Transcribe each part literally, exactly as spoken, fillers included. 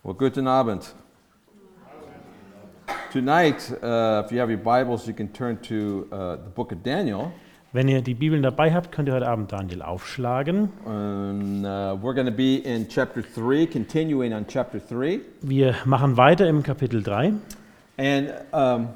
Well, guten Abend. Tonight, uh, if you have your Bibles, you can turn to uh, the book of Daniel. Wenn ihr die Bibeln dabei habt, könnt ihr heute Abend Daniel aufschlagen. And uh, we're going to be in chapter three, continuing on chapter three. Wir machen weiter im Kapitel drei. And um,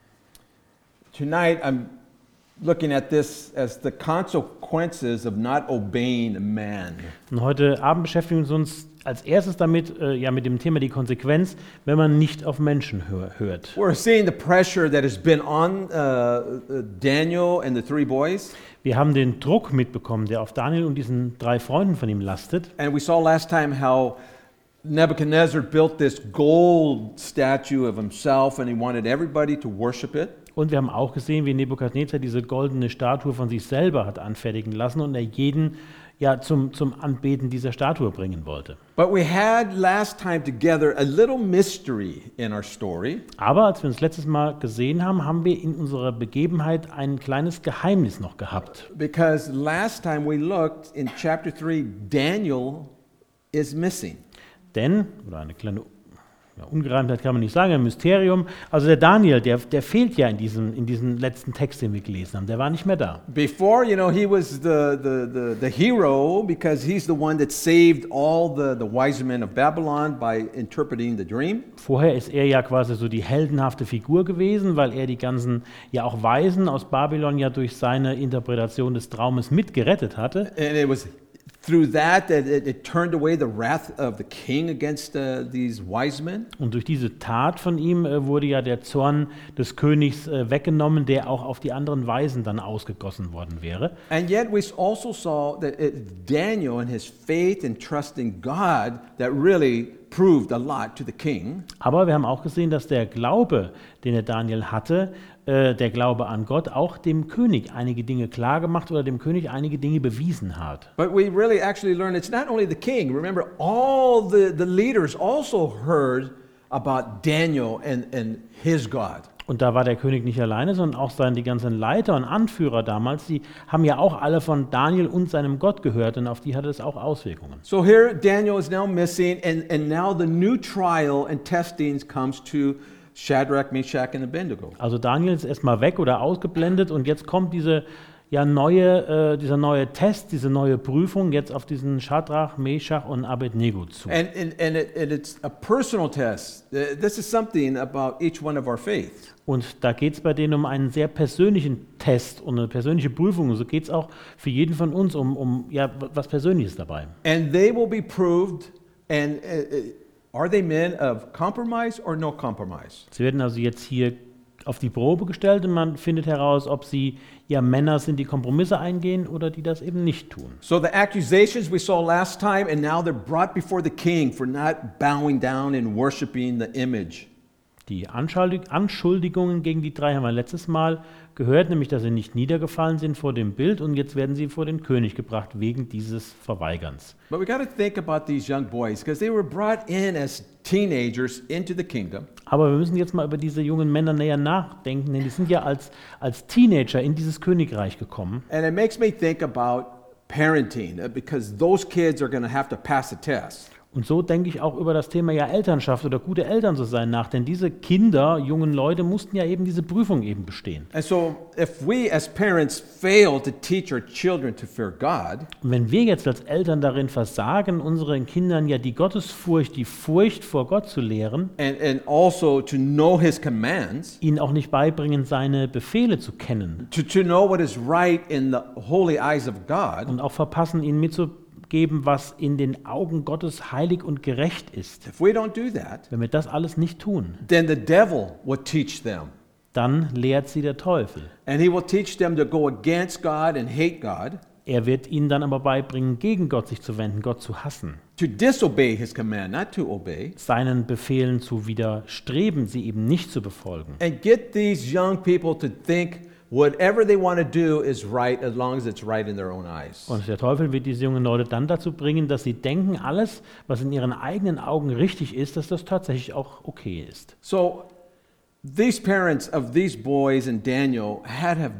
tonight, I'm looking at this as the consequences of not obeying man. Und heute Abend beschäftigen wir uns als erstes damit, äh, ja, mit dem Thema die Konsequenz, wenn man nicht auf Menschen hör, hört. We're seeing the pressure that has been on uh, Daniel and the three boys. Wir haben den Druck mitbekommen, der auf Daniel und diesen drei Freunden von ihm lastet. And we saw last time how Nebuchadnezzar built this gold statue of himself and he wanted everybody to worship it. Und wir haben auch gesehen, wie Nebukadnezar diese goldene Statue von sich selber hat anfertigen lassen und er jeden ja, zum, zum Anbeten dieser Statue bringen wollte. But we had last time together a little mystery in our story. Aber als wir uns letztes Mal gesehen haben, haben wir in unserer Begebenheit ein kleines Geheimnis noch gehabt. Because last time we looked in chapter three, Daniel is missing. Denn, oder eine kleine ja, Ungereimtheit kann man nicht sagen, ein Mysterium, also der Daniel, der, der fehlt ja in diesem, in diesem letzten Text, den wir gelesen haben, der war nicht mehr da. Before, you know, he was the, the, the, the hero because he's the one that saved all the, the wise men of Babylon by interpreting the dream. Vorher ist er ja quasi so die heldenhafte Figur gewesen, weil er die ganzen, ja auch Weisen aus Babylon ja durch seine Interpretation des Traumes mitgerettet hatte. And it was through that that it, it turned away the wrath of the king against uh, these wise men. Und durch diese Tat von ihm äh, wurde ja der Zorn des Königs äh, weggenommen, der auch auf die anderen Weisen dann ausgegossen worden wäre. And yet we also saw that it, Daniel and his faith and trust in God that really proved a lot to the king. Aber wir haben auch gesehen, dass der Glaube, den der Daniel hatte, äh, der Glaube an Gott, auch dem König einige Dinge klargemacht oder dem König einige Dinge bewiesen hat. But we really actually learned it's not only the king. Remember, all the, the leaders also heard about Daniel and, and his God. Und da war der König nicht alleine, sondern auch seine, die ganzen Leiter und Anführer damals, die haben ja auch alle von Daniel und seinem Gott gehört und auf die hatte es auch Auswirkungen. So here Daniel is now missing and, and now the new trial and testings comes to Shadrach, Meshach and Abednego. Also Daniel ist erstmal weg oder ausgeblendet und jetzt kommt diese ja neue, äh, dieser neue Test, diese neue Prüfung jetzt auf diesen Shadrach, Meshach und Abednego zu. And, and, and, it, and it's a personal test. Uh, This is something about each one of our faiths. Und da geht es bei denen um einen sehr persönlichen Test und eine persönliche Prüfung. Und so geht es auch für jeden von uns um, um ja, was Persönliches dabei. And they will be proved, and uh, are they men of compromise or no compromise? Sie werden also jetzt hier auf die Probe gestellt und man findet heraus, ob sie ja Männer sind, die Kompromisse eingehen oder die das eben nicht tun. So the accusations we saw last time, and now they're brought before the king for not bowing down and worshiping the image. Die Anschuldigungen gegen die drei haben wir letztes Mal gehört, nämlich dass sie nicht niedergefallen sind vor dem Bild und jetzt werden sie vor den König gebracht wegen dieses Verweigerns. But we got to think about these young boys because they were brought in as teenagers into the kingdom. Aber wir müssen jetzt mal über diese jungen Männer näher nachdenken, denn die sind ja als, als Teenager in dieses Königreich gekommen. And it makes me think about parenting uh, because those kids are going to have to pass a test. Und so denke ich auch über das Thema ja Elternschaft oder gute Eltern zu sein nach, denn diese Kinder, jungen Leute mussten ja eben diese Prüfung eben bestehen. And so if we as parents fail to teach our children to fear God, Und wenn wir jetzt als Eltern darin versagen, unseren Kindern ja die Gottesfurcht, die Furcht vor Gott zu lehren, and, and also to know his commands, ihnen auch nicht beibringen, seine Befehle zu kennen to, to know what is right in the holy eyes of God, und auch verpassen, ihnen mitzugeben, was in den Augen Gottes heilig und gerecht ist. if we don't do that, Wenn wir das alles nicht tun, then the devil will teach them. dann lehrt sie der Teufel. And he will teach them to go against God and hate God, Er wird ihnen dann aber beibringen, gegen Gott sich zu wenden, Gott zu hassen, to disobey his command, not to obey, seinen Befehlen zu widerstreben, sie eben nicht zu befolgen. and get these young people to think whatever they want to do is right as long as it's right in their own eyes. Und der Teufel wird diese jungen Leute dann dazu bringen, dass sie denken, alles, was in ihren eigenen Augen richtig ist, dass das tatsächlich auch okay ist. So these parents of these boys and Daniel had have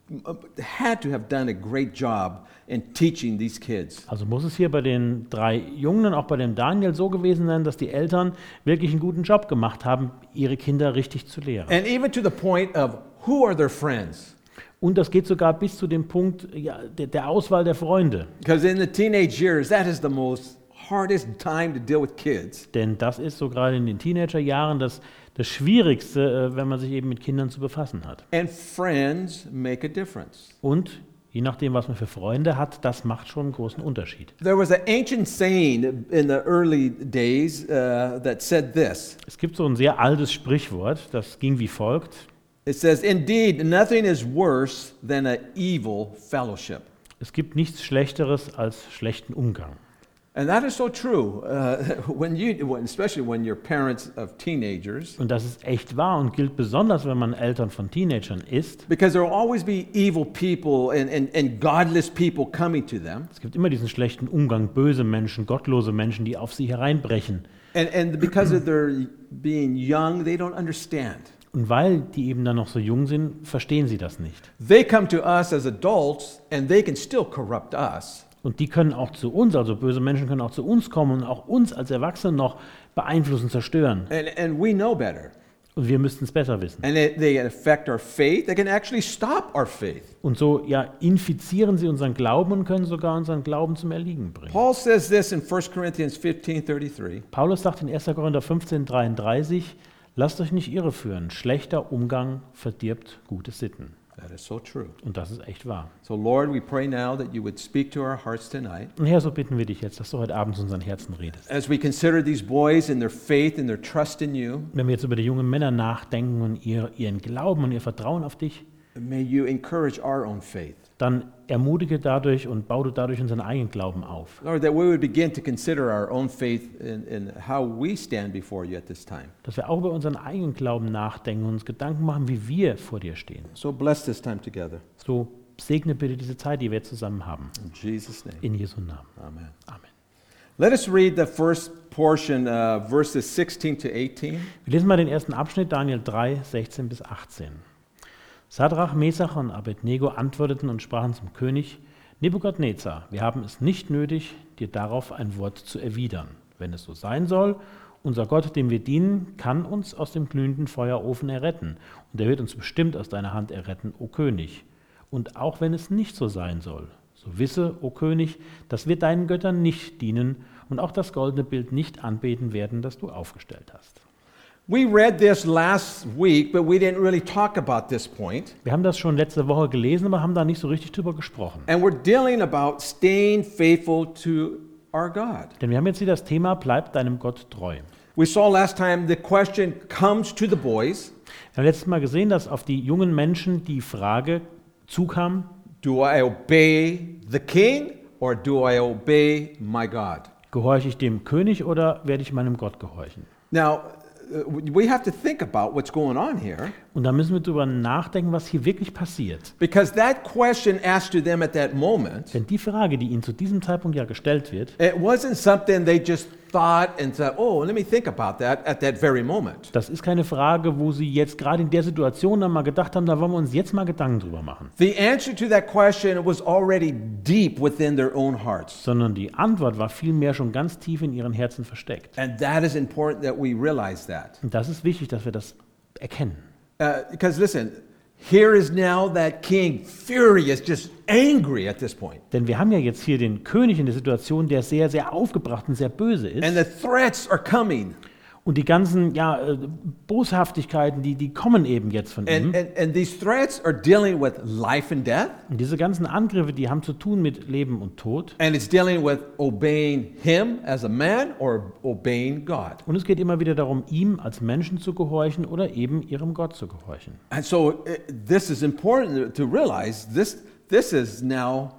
had to have done a great job in teaching these kids. Also muss es hier bei den drei Jungen, auch bei dem Daniel, so gewesen sein, dass die Eltern wirklich einen guten Job gemacht haben, ihre Kinder richtig zu lehren. And even to the point of who are their friends. Und das geht sogar bis zu dem Punkt ja, der, der Auswahl der Freunde. Because in the teenage years, that is the most hardest time to deal with kids. Denn das ist so gerade in den Teenagerjahren das, das Schwierigste, äh, wenn man sich eben mit Kindern zu befassen hat. And friends make a difference. Und je nachdem, was man für Freunde hat, das macht schon einen großen Unterschied. There was an ancient saying in the early days uh, that said this. Es gibt so ein sehr altes Sprichwort, das ging wie folgt. It says, "Indeed, nothing is worse than an evil fellowship." Es gibt nichts Schlechteres als schlechten Umgang. And that is so true, uh, when you, when, especially when you're parents of teenagers, Und das ist echt wahr und gilt besonders, wenn man Eltern von Teenagern ist. because there will always be evil people and, and, and godless people coming to them. Es gibt immer diesen schlechten Umgang, böse Menschen, gottlose Menschen, die auf sie hereinbrechen. And, and because of their being young, they don't understand. Und weil die eben dann noch so jung sind, verstehen sie das nicht. They come to us as adults and they can still corrupt us. Und die können auch zu uns, also böse Menschen können auch zu uns kommen und auch uns als Erwachsene noch beeinflussen, zerstören. And, and we know better. Und wir müssten es besser wissen. And they, they affect our faith. They can actually stop our faith. Und so ja, infizieren sie unseren Glauben und können sogar unseren Glauben zum Erliegen bringen. Paul says this in First Corinthians fifteen thirty-three. Paulus sagt in erster Korinther fünfzehn dreiunddreißig, lasst euch nicht irreführen, schlechter Umgang verdirbt gute Sitten. That is so true. Und das ist echt wahr. So Lord, we pray now that you would speak to our hearts tonight. Und Herr, so bitten wir dich jetzt, dass du heute Abend zu unseren Herzen redest. As we consider these boys and their faith and their trust in you, Wenn wir jetzt über die jungen Männer nachdenken und ihr, ihren Glauben und ihr Vertrauen auf dich, may you encourage our own faith. dann ermutige dadurch und baue du dadurch unseren eigenen Glauben auf. Lord, that we would begin to consider our own faith and, and how we stand before you at this time. Dass wir auch über unseren eigenen Glauben nachdenken und uns Gedanken machen, wie wir vor dir stehen. So bless this time together. So segne bitte diese Zeit, die wir zusammen haben. In Jesus' name. In Jesu Namen. Amen. Amen. Let us read the first portion, uh, verses sixteen to eighteen. Wir lesen mal den ersten Abschnitt, Daniel drei, sechzehn bis achtzehn. Sadrach, Mesach und Abednego antworteten und sprachen zum König: Nebukadnezar, wir haben es nicht nötig, dir darauf ein Wort zu erwidern. Wenn es so sein soll, unser Gott, dem wir dienen, kann uns aus dem glühenden Feuerofen erretten, und er wird uns bestimmt aus deiner Hand erretten, o König. Und auch wenn es nicht so sein soll, so wisse, o König, dass wir deinen Göttern nicht dienen und auch das goldene Bild nicht anbeten werden, das du aufgestellt hast. We read this last week, but we didn't really talk about this point. Wir haben das schon letzte Woche gelesen, aber haben da nicht so richtig drüber gesprochen. And we're dealing about staying faithful to our God. Denn wir haben jetzt hier das Thema, bleib deinem Gott treu. We saw last time the question comes to the boys, Wir haben letztes Mal gesehen, dass auf die jungen Menschen die Frage zukam: do I obey the king or do I obey my God? Gehorche ich dem König oder werde ich meinem Gott gehorchen? Now, uh, we have to think about what's going on here, Und da müssen wir darüber nachdenken, was hier wirklich passiert. because that question asked to them at that moment, Denn die Frage, die ihnen zu diesem Zeitpunkt ja gestellt wird, it wasn't something they just thought and said, oh, let me think about that at that very moment. das ist keine Frage, wo sie jetzt gerade in der Situation dann mal gedacht haben, da wollen wir uns jetzt mal Gedanken drüber machen. The answer to that question was already deep within their own hearts. Sondern die Antwort war vielmehr schon ganz tief in ihren Herzen versteckt. And that is important that we realize that. Und das ist wichtig, dass wir das erkennen. Uh, because listen, here is now that king furious, just angry at this point. Denn wir haben ja jetzt hier den König in der Situation, der sehr, sehr aufgebracht und sehr böse And ist. the threats are coming. Und die ganzen ja, äh, Boshaftigkeiten, die, die kommen eben jetzt von ihm. And, and, and these threats are dealing with life and death. Und diese ganzen Angriffe, die haben zu tun mit Leben und Tod. And it's dealing with obeying him as a man or obeying God. Und es geht immer wieder darum, ihm als Menschen zu gehorchen oder eben ihrem Gott zu gehorchen. And so uh, this is important to realize this, this is now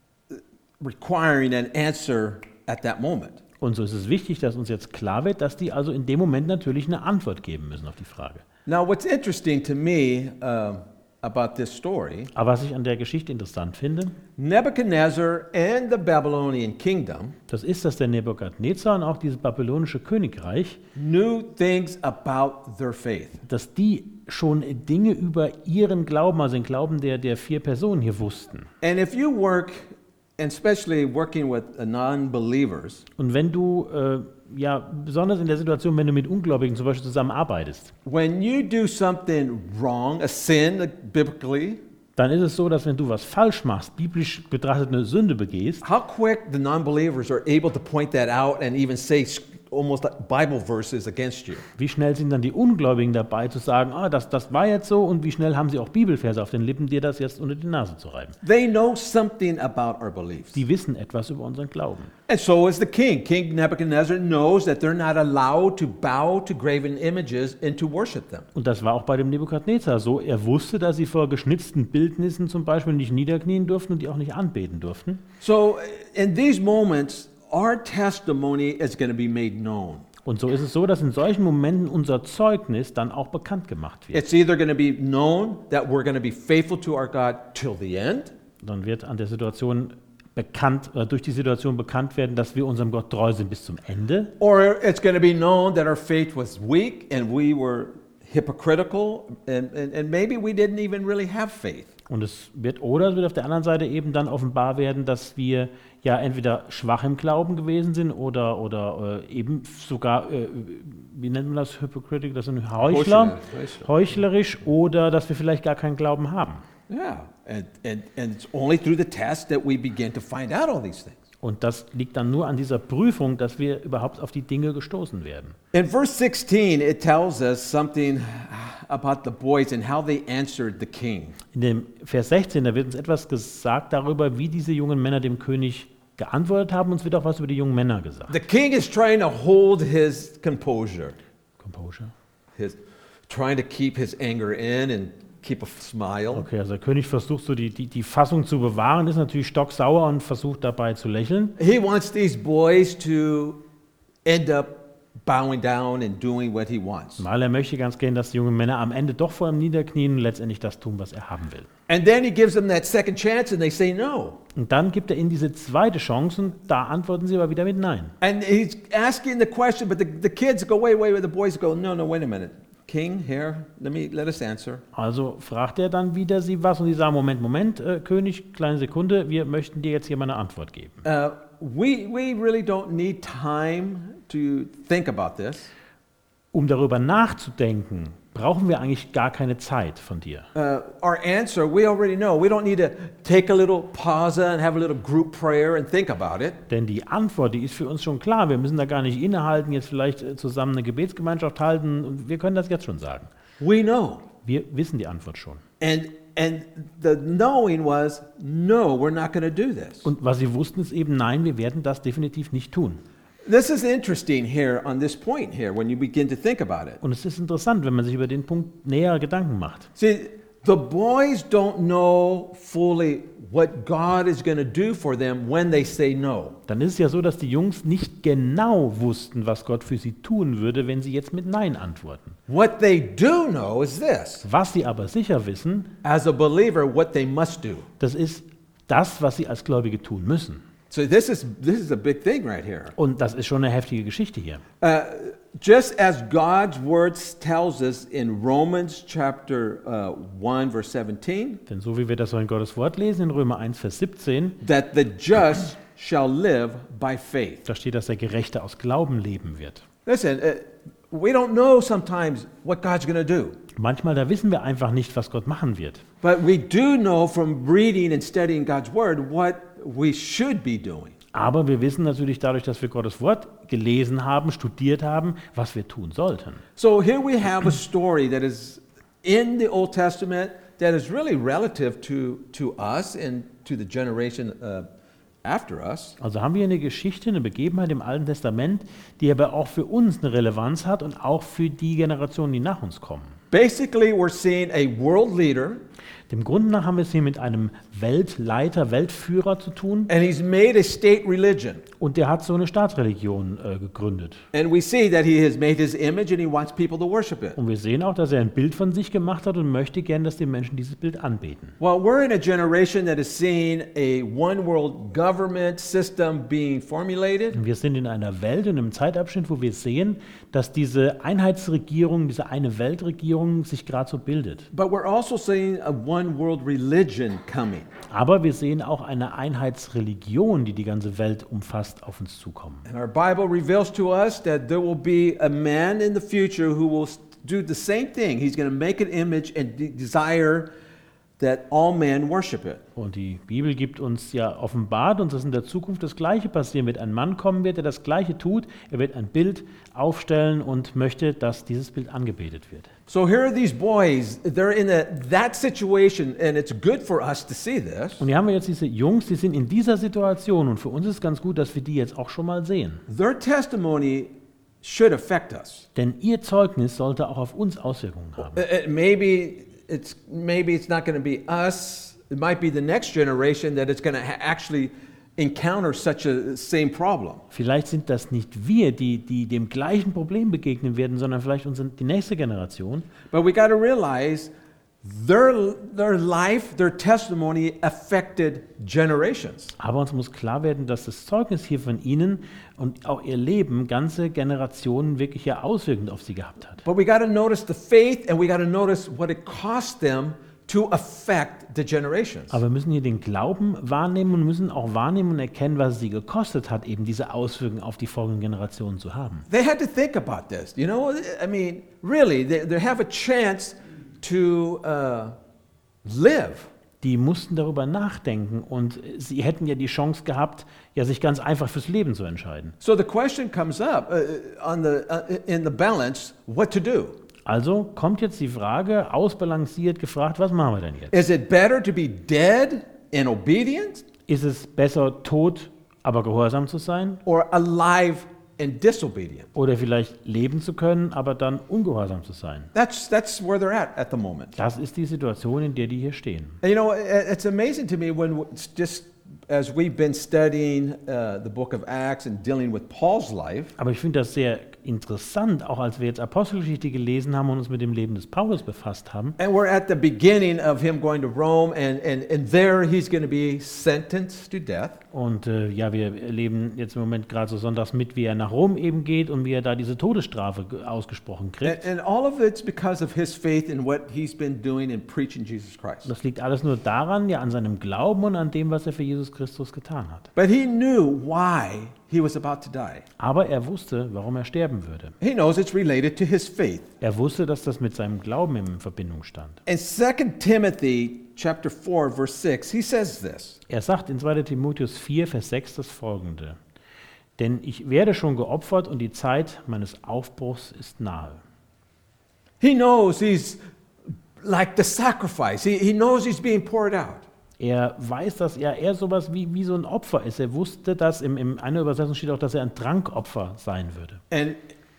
requiring an answer at that moment. Und so ist es wichtig, dass uns jetzt klar wird, dass die also in dem Moment natürlich eine Antwort geben müssen auf die Frage. Now, what's interesting to me, uh, about this story, Aber was ich an der Geschichte interessant finde, Nebuchadnezzar and the Babylonian kingdom das ist, dass der Nebukadnezar und auch dieses babylonische Königreich, knew things about their faith. dass die schon Dinge über ihren Glauben, also den Glauben der, der vier Personen hier wussten. And if you work, and especially working with uh, non-believers, Und wenn du, äh, ja, besonders in der Situation, wenn du mit Ungläubigen zum Beispiel zusammenarbeitest, when you do something wrong, a sin like, biblically, dann ist es so, dass wenn du was falsch machst, biblisch betrachtet eine Sünde begehst, how quick the non-believers are able to point that out and even say s- almost like Bible verses against you. wie schnell sind dann die Ungläubigen dabei zu sagen, ah, das, das war jetzt so, und wie schnell haben sie auch Bibelverse auf den Lippen, dir das jetzt unter die Nase zu reiben. They know something about our beliefs. Die wissen etwas über unseren Glauben. And so is the king. King Nebuchadnezzar knows that they're not allowed to bow to graven images and to worship them. Und das war auch bei dem Nebukadnezar so. Er wusste, dass sie vor geschnitzten Bildnissen zum Beispiel nicht niederknien durften und die auch nicht anbeten durften. So in these moments, our testimony is going to be made known. Und so ist es so, dass in solchen Momenten unser Zeugnis dann auch bekannt gemacht wird. It's either going to be known that we're going to be faithful to our God till the end, Dann wird an der Situation bekannt, oder durch die Situation bekannt werden, dass wir unserem Gott treu sind bis zum Ende. or it's going to be known that our faith was weak and we were hypocritical and, and, and maybe we didn't even really have faith. Und es wird, oder es wird auf der anderen Seite eben dann offenbar werden, dass wir ja entweder schwach im Glauben gewesen sind oder, oder äh, eben sogar, äh, wie nennt man das, Hypocritical, das sind Heuchler, Heuchler. heuchlerisch, oder dass wir vielleicht gar keinen Glauben haben. Yeah, and, and, and it's only through the test that we begin to find out all these things. Und das liegt dann nur an dieser Prüfung, dass wir überhaupt auf die Dinge gestoßen werden. In verse sixteen, it tells us something about the boys and how they answered the king. In dem Vers sechzehn, da wird uns etwas gesagt darüber, wie diese jungen Männer dem König geantwortet haben. Uns wird auch was über die jungen Männer gesagt. The king is trying to hold his composure, Composure. his trying to keep his anger in and keep a smile. Okay, also der König versucht so die, die, die Fassung zu bewahren, ist natürlich stocksauer und versucht dabei zu lächeln. He wants these boys to end up bowing down and doing what he wants. Weil er möchte ganz gern, dass die jungen Männer am Ende doch vor ihm niederknien und letztendlich das tun, was er haben will. And then he gives them that second chance and they say no. Und dann gibt er ihnen diese zweite Chance und da antworten sie aber wieder mit Nein. And he's asking the question, but the, the kids go, wait, wait, wait. The boys go, no, no, wait a minute. King, here, let me let us answer. Also fragt er dann wieder sie was und sie sagen, Moment, Moment, äh, König, kleine Sekunde, wir möchten dir jetzt hier mal eine Antwort geben. Uh, we, we really don't need time to think about this. Um darüber nachzudenken, brauchen wir eigentlich gar keine Zeit von dir. Uh, our answer, we already know. We don't need to take a little pause and have a little group prayer and think about it. Denn die Antwort, die ist für uns schon klar. Wir müssen da gar nicht innehalten, jetzt vielleicht äh, zusammen eine Gebetsgemeinschaft halten. Und wir können das jetzt schon sagen. We know. Wir wissen die Antwort schon. And, and the knowing was, no, we're not going to do this. Und was sie wussten, ist eben, nein, wir werden das definitiv nicht tun. This is interesting here on this point here when you begin to think about it. Und es ist interessant, wenn man sich über den Punkt näher Gedanken macht. See, the boys don't know fully what God is going to do for them when they say no. Dann ist es ja so, dass die Jungs nicht genau wussten, was Gott für sie tun würde, wenn sie jetzt mit Nein antworten. What they do know is this. Was sie aber sicher wissen, As a believer, what they must do. das ist das, was sie als Gläubige tun müssen. So this is this is a big thing right here. Und das ist schon eine heftige Geschichte hier. Uh, just as God's words tells us in Romans chapter uh, one verse seventeen Denn so wie wir das so in Gottes Wort lesen, in Römer eins, Vers siebzehn, that the just shall live by faith. da steht, dass der Gerechte aus Glauben leben wird. Listen, uh, we don't know sometimes what God's going to do. Manchmal, da wissen wir einfach nicht, was Gott machen wird. But we do know from reading and studying God's word what we should be doing. Aber wir wissen natürlich dadurch, dass wir Gottes Wort gelesen haben, studiert haben, was wir tun sollten. So here we have a story that is in the Old Testament that is really relative to, to us and to the generation uh, after us. Also haben wir eine Geschichte, eine Begebenheit im Alten Testament, die aber auch für uns eine Relevanz hat und auch für die Generationen, die nach uns kommen. Basically, we're seeing a world leader, Dem Grunde nach haben wir es hier mit einem Weltleiter, Weltführer zu tun and he's made a state religion. und der hat so eine Staatsreligion äh, gegründet. And we see that he has made his image and he wants people to worship it. Und wir sehen auch, dass er ein Bild von sich gemacht hat und möchte gern, dass die Menschen dieses Bild anbeten. Well, we're in a generation that is seeing a one world government system being formulated. Und wir sind in einer Welt und einem Zeitabschnitt, wo wir sehen, dass diese Einheitsregierung, diese eine Weltregierung sich gerade so bildet. But we're also seeing a one world religion coming. Aber wir sehen auch eine Einheitsreligion, die die ganze Welt umfasst, auf uns zukommen. And our Bible reveals to us that there will be a man in the future who will do the same thing. He's going to make an image and de- desire that all men worship it. Und die Bibel gibt uns ja offenbart, uns dass in der Zukunft das Gleiche passieren wird. Ein Mann kommen wird, der das Gleiche tut. Er wird ein Bild aufstellen und möchte, dass dieses Bild angebetet wird. So here are these boys. They're in a, that situation, and it's good for us to see this. Und hier haben wir jetzt diese Jungs, die sind in dieser Situation. Und für uns ist es ganz gut, dass wir die jetzt auch schon mal sehen. Their testimony should affect us. Denn ihr Zeugnis sollte auch auf uns Auswirkungen haben. Uh, uh, maybe it's maybe it's not going to be us. It might be the next generation that it's going to ha- actually encounter such a same problem. Vielleicht sind das nicht wir, die, die dem gleichen Problem begegnen werden, sondern vielleicht unsere, die nächste Generation. But we got to realize their their life, their testimony affected generations. Aber uns muss klar werden, dass das Zeugnis hier von ihnen und auch ihr Leben ganze Generationen wirklich ja Auswirkungen auf sie gehabt hat. But we got to notice the faith, and we got to notice what it cost them to affect the generations. Aber wir müssen hier den Glauben wahrnehmen und müssen auch wahrnehmen und erkennen, was es sie gekostet hat, eben diese Auswirkungen auf die folgenden Generationen zu haben. They had to think about this. You know, I mean, really, they, they have a chance to uh, live. Die mussten darüber nachdenken und sie hätten ja die Chance gehabt, ja sich ganz einfach fürs Leben zu entscheiden. So the question comes up uh, on the uh, in the balance, what to do? Also kommt jetzt die Frage, ausbalanciert gefragt, was machen wir denn jetzt? Is it better to be dead in obedience Ist es besser, tot, aber gehorsam zu sein? or alive in disobedience? Oder vielleicht leben zu können, aber dann ungehorsam zu sein? That's that's where they're at at the moment. Das ist die Situation, in der die hier stehen. And you know, it- it's amazing to me when it's just as we've been studying uh, the book of Acts and dealing with Paul's life. Aber ich finde das sehr interessant, auch als wir jetzt Apostelgeschichte gelesen haben und uns mit dem Leben des Paulus befasst haben. And we're at the beginning of him going to Rome, and, and, and there he's going to be sentenced to death. Und äh, ja, wir erleben jetzt im Moment gerade so sonntags mit, wie er nach Rom eben geht und wie er da diese Todesstrafe ge- ausgesprochen kriegt. And, and all of it's because of his faith in what he's been doing in preaching Jesus Christ. Das liegt alles nur daran, ja, an seinem Glauben und an dem, was er für Jesus Christus getan hat. But he knew why he was about to die. Aber er wusste, warum er sterben würde. He knows it's related to his faith. Er wusste, dass das mit seinem Glauben in Verbindung stand. In Second Timothy chapter four, verse six, he says this. Er sagt in zweiter Timotheus vier, Vers sechs das folgende: Denn ich werde schon geopfert und die Zeit meines Aufbruchs ist nahe. He knows he's like the sacrifice. He, he knows he's being poured out. Er weiß, dass er eher sowas wie, wie so ein Opfer ist. Er wusste, dass im, in einer Übersetzung steht auch, dass er ein Trankopfer sein würde. And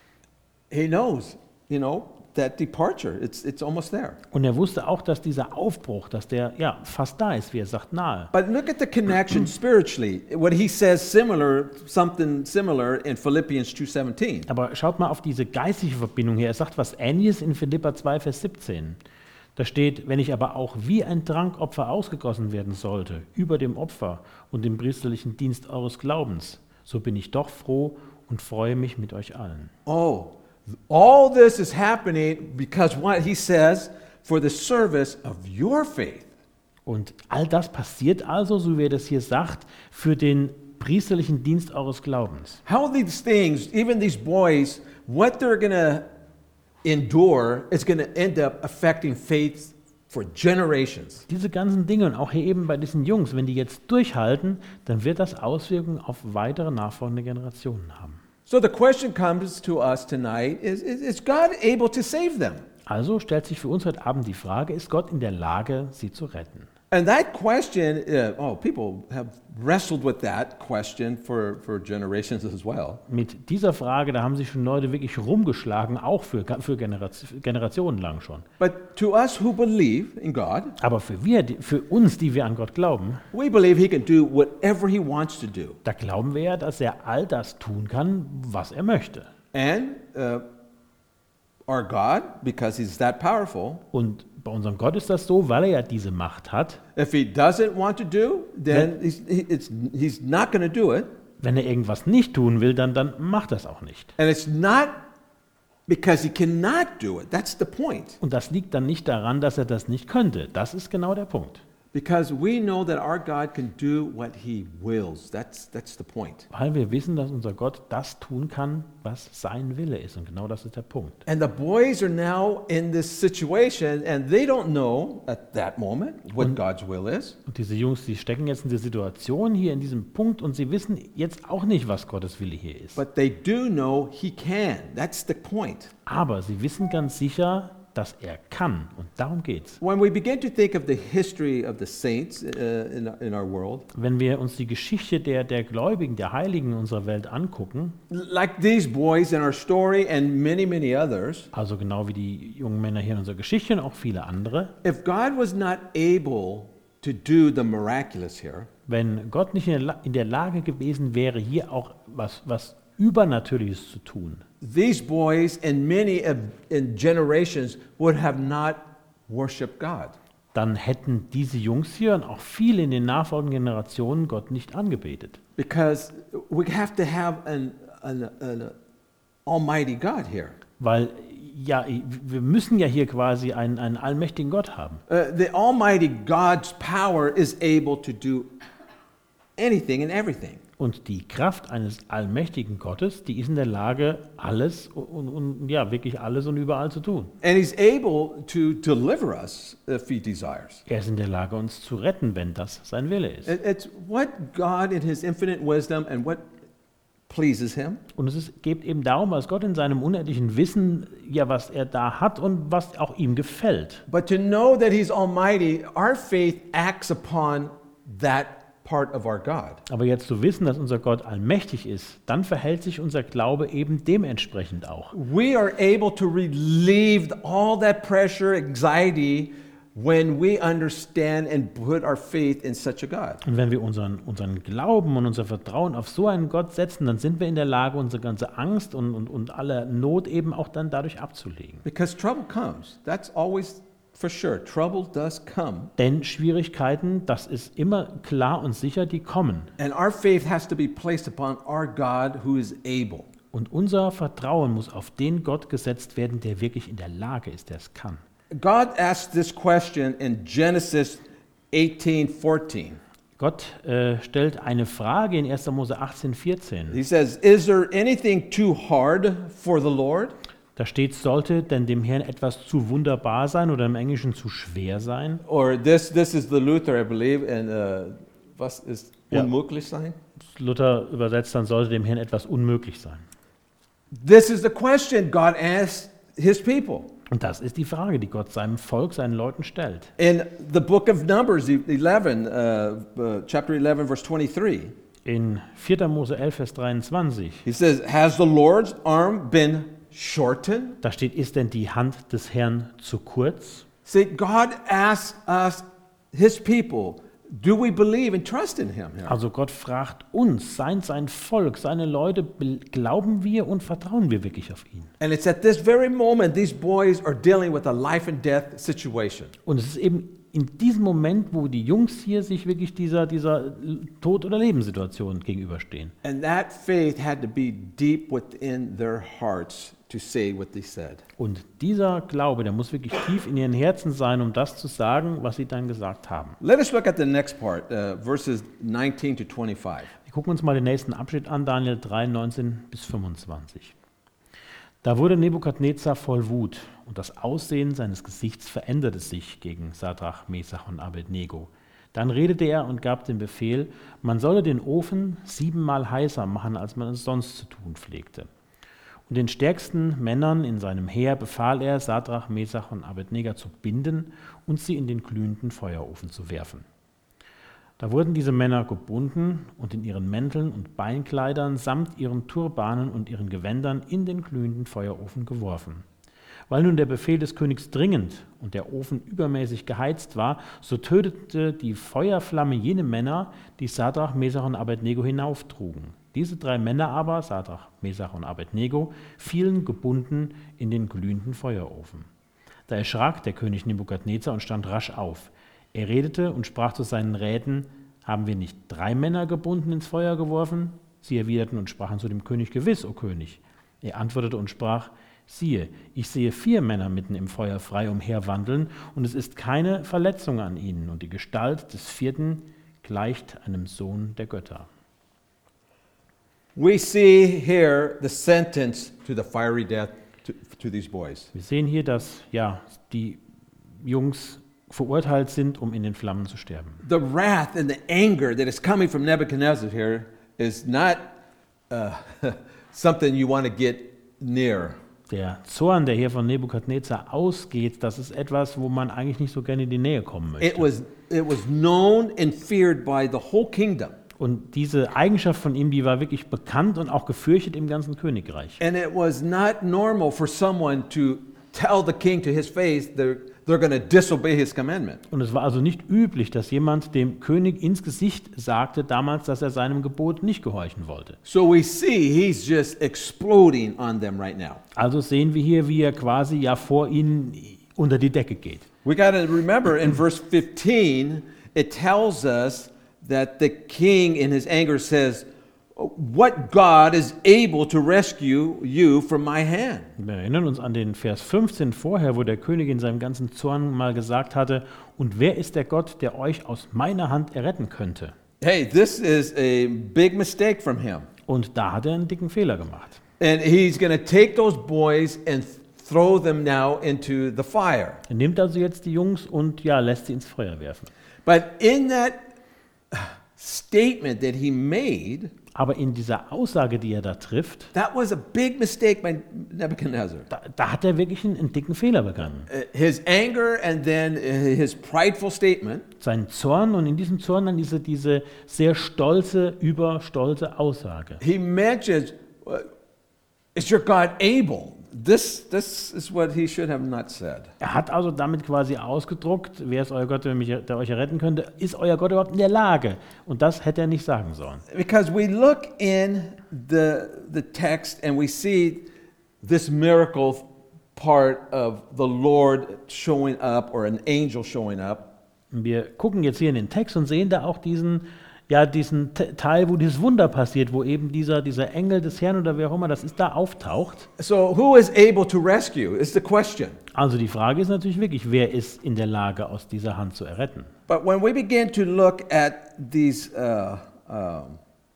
he knows, you know, that departure, it's, it's almost there. Und er wusste auch, dass dieser Aufbruch, dass der ja fast da ist, wie er sagt, nahe. But look at the connection spiritually. What he says similar, something similar in Philippians two seventeen. Aber schaut mal auf diese geistliche Verbindung hier. Er sagt was Ähnliches in Philipper zwei, Vers siebzehn. Da steht, wenn ich aber auch wie ein Trankopfer ausgegossen werden sollte, über dem Opfer und dem priesterlichen Dienst eures Glaubens, so bin ich doch froh und freue mich mit euch allen. Oh, all this is happening because what he says, for the service of your faith. Und all das passiert also, so wie er das hier sagt, für den priesterlichen Dienst eures Glaubens. How these things, even these boys, what they're going to endure is going to end up affecting faith for generations. Diese ganzen Dinge und auch hier eben bei diesen Jungs, wenn die jetzt durchhalten, dann wird das Auswirkungen auf weitere nachfolgende Generationen haben. So the question comes to us tonight is, is, is God able to save them? Also stellt sich für uns heute Abend die Frage, ist Gott in der Lage, sie zu retten? And that question, uh, oh, people have wrestled with that question for, for generations as well. Mit dieser Frage, da haben sich schon Leute wirklich rumgeschlagen, auch für, für Generation, Generationen lang schon. But to us who believe in God, Aber für, wir, die- für uns, die wir an Gott glauben, we believe He can do whatever He wants to do. da glauben wir ja, dass er all das tun kann, was er möchte. And uh, our God, because He's that powerful, Und bei unserem Gott ist das so, weil er ja diese Macht hat. if He doesn't want to do, then he's, he, it's, He's not going to do it. Wenn er irgendwas nicht tun will, dann, dann macht er es auch nicht. And it's not because He cannot do it. That's the point. Und das liegt dann nicht daran, dass er das nicht könnte. Das ist genau der Punkt. Because we know that our God can do what He wills. That's, that's the point. Weil wir wissen, dass unser Gott das tun kann, was sein Wille ist. Und genau das ist der Punkt. And the boys are now in this situation, and they don't know at that moment what God's will is. Und diese Jungs, die stecken jetzt in der Situation hier in diesem Punkt und sie wissen jetzt auch nicht, was Gottes Wille hier ist. But they do know He can. That's the point. Aber sie wissen ganz sicher, dass er kann. Und darum geht's. When we begin to think of the history of the saints uh, in, in our world, Wenn wir uns die Geschichte der, der Gläubigen, der Heiligen in unserer Welt angucken, like these boys in our story and many, many others, also genau wie die jungen Männer hier in unserer Geschichte und auch viele andere, if God was not able to do the miraculous here, wenn Gott nicht in der, La- in der Lage gewesen wäre, hier auch was, was Übernatürliches zu tun, these boys and many of, in generations would have not worshiped God. dann hätten diese Jungs hier und auch viele in den nachfolgenden Generationen Gott nicht angebetet. Because we have to have an, an, an almighty God here. Weil ja, wir müssen ja hier quasi einen, einen allmächtigen Gott haben. Uh, the almighty God's power is able to do anything and everything. Und die Kraft eines allmächtigen Gottes, die ist in der Lage, alles und, und ja, wirklich alles und überall zu tun. And He's able to deliver us if He desires. Er ist in der Lage, uns zu retten, wenn das sein Wille ist. It- It's what God in His infinite wisdom and what pleases Him. Und es ist, geht eben darum, was Gott in seinem unendlichen Wissen, ja, was er da hat und was auch ihm gefällt. But to know that He's almighty, our faith acts upon that part of our God. Aber jetzt zu wissen, dass unser Gott allmächtig ist, dann verhält sich unser Glaube eben dementsprechend auch. We are able to relieve all that pressure, anxiety, when we understand and put our faith in such a God. Und wenn wir unseren, unseren Glauben und unser Vertrauen auf so einen Gott setzen, dann sind wir in der Lage, unsere ganze Angst und, und, und alle Not eben auch dann dadurch abzulegen. Because trouble comes. That's always for sure. Trouble does come. Denn Schwierigkeiten, das ist immer klar und sicher, die kommen. And our faith has to be placed upon our God who is able. Und unser Vertrauen muss auf den Gott gesetzt werden, der wirklich in der Lage ist, der es kann. God asked this question in Genesis eighteen fourteen. Gott äh, stellt eine Frage in erster Mose achtzehn vierzehn. He says, "Is there anything too hard for the Lord?" Da steht, sollte denn dem Herrn etwas zu wunderbar sein oder im Englischen zu schwer sein? Or this this is the Luther, I believe, and uh, was ist Ja. unmöglich sein? Luther übersetzt dann, sollte dem Herrn etwas unmöglich sein. This is the question God asked His people. Und das ist die Frage, die Gott seinem Volk, seinen Leuten stellt. In the book of Numbers, eleven, uh, uh, chapter eleven, verse twenty-three, In vierter Mose elf, Vers dreiundzwanzig, he says, "Has the Lord's arm been shortened?" da steht, ist denn die Hand des Herrn zu kurz? See, God asks us, His people, do we believe and trust in Him here? Also Gott fragt uns, sein, sein Volk, seine Leute, bel- glauben wir und vertrauen wir wirklich auf ihn? And it's at this very moment these boys are dealing with a life and death situation. Und es ist eben in diesem Moment, wo die Jungs hier sich wirklich dieser, dieser Tod- oder Lebenssituation gegenüberstehen. And that faith had to be deep within their hearts to say what they said. Und dieser Glaube, der muss wirklich tief in ihren Herzen sein, um das zu sagen, was sie dann gesagt haben. Let us look at the next part, uh, verses nineteen to twenty-five. Wir gucken uns mal den nächsten Abschnitt an, Daniel drei, neunzehn bis fünfundzwanzig. Da wurde Nebukadnezar voll Wut und das Aussehen seines Gesichts veränderte sich gegen Sadrach, Mesach und Abednego. Dann redete er und gab den Befehl, man solle den Ofen siebenmal heißer machen, als man es sonst zu tun pflegte. Und den stärksten Männern in seinem Heer befahl er, Sadrach, Mesach und Abednego zu binden und sie in den glühenden Feuerofen zu werfen. Da wurden diese Männer gebunden und in ihren Mänteln und Beinkleidern samt ihren Turbanen und ihren Gewändern in den glühenden Feuerofen geworfen. Weil nun der Befehl des Königs dringend und der Ofen übermäßig geheizt war, so tötete die Feuerflamme jene Männer, die Sadrach, Mesach und Abednego hinauftrugen. Diese drei Männer aber, Sadrach, Mesach und Abednego, fielen gebunden in den glühenden Feuerofen. Da erschrak der König Nebukadnezar und stand rasch auf. Er redete und sprach zu seinen Räten: Haben wir nicht drei Männer gebunden ins Feuer geworfen? Sie erwiderten und sprachen zu dem König: Gewiss, o König. Er antwortete und sprach: Siehe, ich sehe vier Männer mitten im Feuer frei umherwandeln, und es ist keine Verletzung an ihnen, und die Gestalt des vierten gleicht einem Sohn der Götter. We see here the sentence to the fiery death to, to these boys. Wir sehen hier, dass ja, die Jungs verurteilt sind, um in den Flammen zu sterben. The wrath and the anger that is coming from Nebuchadnezzar here is not uh, something you want to get near. Der Zorn, der hier von Nebukadnezar ausgeht, das ist etwas, wo man eigentlich nicht so gerne in die Nähe kommen It möchte. was, it was known and feared by the whole kingdom. Und diese Eigenschaft von ihm, die war wirklich bekannt und auch gefürchtet im ganzen Königreich. And it was not normal for someone to tell the king to his face they're, they're going to disobey his commandment. Und es war also nicht üblich, dass jemand dem König ins Gesicht sagte damals, dass er seinem Gebot nicht gehorchen wollte. So we see he's just exploding on them right now. Also sehen wir hier, wie er quasi ja vor ihnen unter die Decke geht. We got to remember in verse fifteen, it tells us that the king in his anger says, what God is able to rescue you from my hand. Wir erinnern uns an den Vers fünfzehn vorher, wo der König in seinem ganzen Zorn mal gesagt hatte: Und wer ist der Gott, der euch aus meiner Hand erretten könnte? Hey, this is a big mistake from him. Und da hat er einen dicken Fehler gemacht. And he's going to take those boys and throw them now into the fire. Er nimmt also jetzt die Jungs und ja, lässt sie ins Feuer werfen. But in that statement that he made, Aber in dieser Aussage, die er da trifft, that was a big mistake by Nebuchadnezzar. da, da hat er wirklich einen, einen dicken Fehler begangen. Uh, His anger and then uh, his prideful statement, Sein Zorn und in diesem Zorn dann diese, diese sehr stolze, überstolze Aussage. he mentions, uh, is your God able? This, this is what he should have not said. Er hat also damit quasi ausgedruckt: Wer ist euer Gott, der, mich, der euch retten könnte? Ist euer Gott überhaupt in der Lage? Und das hätte er nicht sagen sollen. Because we look in the, the text and we see this miracle part of the Lord showing up or an angel showing up. Und wir gucken jetzt hier in den Text und sehen da auch diesen, ja, diesen Te- Teil, wo dieses Wunder passiert, wo eben dieser, dieser Engel des Herrn oder wer auch immer das ist, da auftaucht. So who is able to rescue is the question. Also die Frage ist natürlich wirklich, wer ist in der Lage, aus dieser Hand zu erretten? But when we begin to look at these uh, um,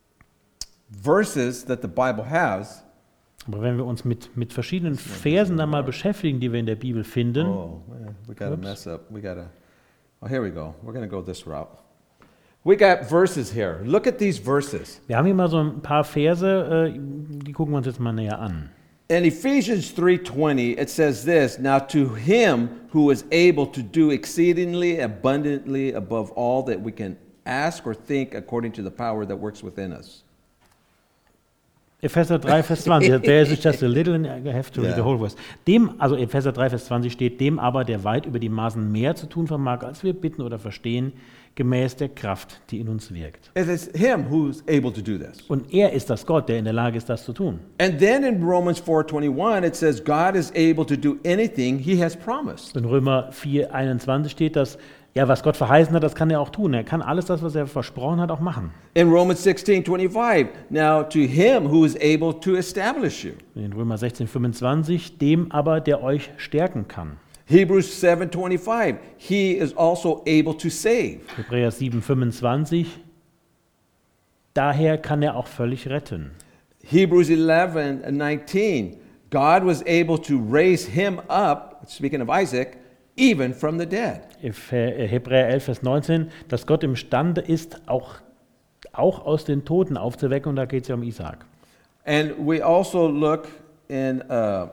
verses that the Bible has, Aber wenn wir uns mit, mit verschiedenen Versen dann mal beschäftigen, die wir in der Bibel finden, oh, man, we got to Oops. mess up. We got to, oh, here we go. We're going to go this route. We got verses here. Look at these verses. wir haben hier mal so ein paar Verse, äh, die gucken wir uns jetzt mal näher an. In Ephesians three twenty, it says this, now to him who is able to do exceedingly abundantly above all that we can ask or think according to the power that works within us. Epheser drei, Vers zwanzig, there is just a little and I have to read the Yeah. whole verse. Dem, also Epheser drei, Vers zwanzig steht, dem aber, der weit über die Maßen mehr zu tun vermag, als wir bitten oder verstehen, gemäß der Kraft, die in uns wirkt. It is him who's able to do this. Und er ist das Gott, der in der Lage ist, das zu tun. And then in Romans four twenty-one, it says God is able to do anything he has promised. In Römer vier, einundzwanzig steht, dass ja, was Gott verheißen hat, das kann er auch tun. Er kann alles das, was er versprochen hat, auch machen. In Romans sixteen twenty-five, now to him who is able to establish you. In Römer sechzehn, fünfundzwanzig, dem aber, der euch stärken kann. Hebrews seven twenty-five, he is also able to save. Hebräer sieben, fünfundzwanzig, daher kann er auch völlig retten. Hebrews eleven nineteen, God was able to raise him up, speaking of Isaac, even from the dead. Hebräer elf, Vers neunzehn, dass Gott imstande ist, auch, auch aus den Toten aufzuwecken, und da geht es ja um Isaak. And we also look in uh,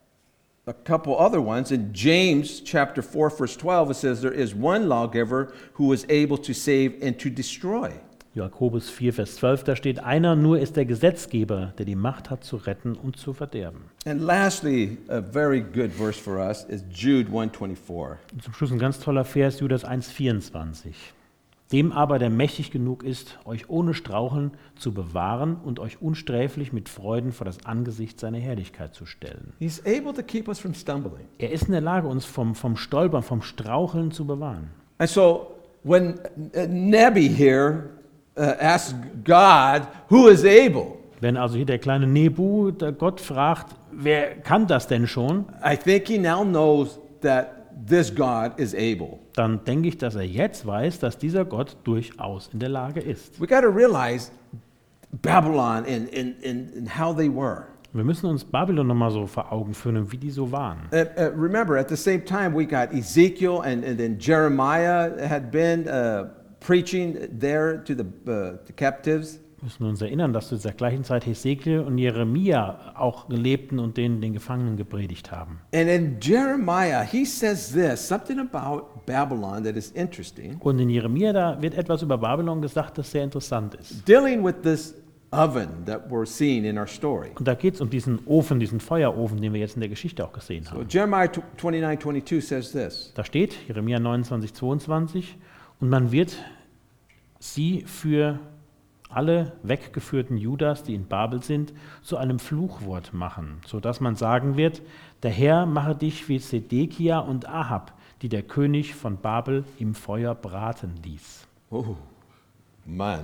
a couple other ones. In James chapter four, verse twelve, it says, there is one lawgiver who is able to save and to destroy. Jakobus vier, Vers zwölf, da steht, einer nur ist der Gesetzgeber, der die Macht hat zu retten und zu verderben. And lastly, a very good verse for us is Jude one twenty-four. Und zum Schluss ein ganz toller Vers, Judas eins, vierundzwanzig. Dem aber, der mächtig genug ist, euch ohne Straucheln zu bewahren und euch unsträflich mit Freuden vor das Angesicht seiner Herrlichkeit zu stellen. He's able to keep us from stumbling. Er ist in der Lage, uns vom, vom Stolpern, vom Straucheln zu bewahren. And so when uh, Nebi here uh, asks God, who is able? Wenn also hier der kleine Nebu der Gott fragt, wer kann das denn schon, I think he now knows that this God is able. dann denke ich, dass er jetzt weiß, dass dieser Gott durchaus in der Lage ist. We got to realize Babylon and, and, and, and how they were. Wir müssen uns Babylon nochmal so vor Augen führen, wie die so waren. Uh, uh, remember, at the same time, we got Ezekiel and, and then Jeremiah had been uh, preaching there to the, uh, the captives. Wir müssen uns erinnern, dass zu dieser gleichen Zeit Hesekiel und Jeremia auch lebten und den, den Gefangenen gepredigt haben. And in Jeremiah, he says this, something about Babylon that is interesting. Und in Jeremia, da wird etwas über Babylon gesagt, das sehr interessant ist. Dealing with this oven that we're seeing in our story. Und da geht es um diesen Ofen, diesen Feuerofen, den wir jetzt in der Geschichte auch gesehen So haben. Jeremiah twenty-nine twenty-two says this. Da steht, Jeremia neunundzwanzig, zweiundzwanzig, und man wird sie für alle weggeführten Judas, die in Babel sind, zu einem Fluchwort machen, sodass man sagen wird, der Herr mache dich wie Sedekia und Ahab, die der König von Babel im Feuer braten ließ. Oh, man.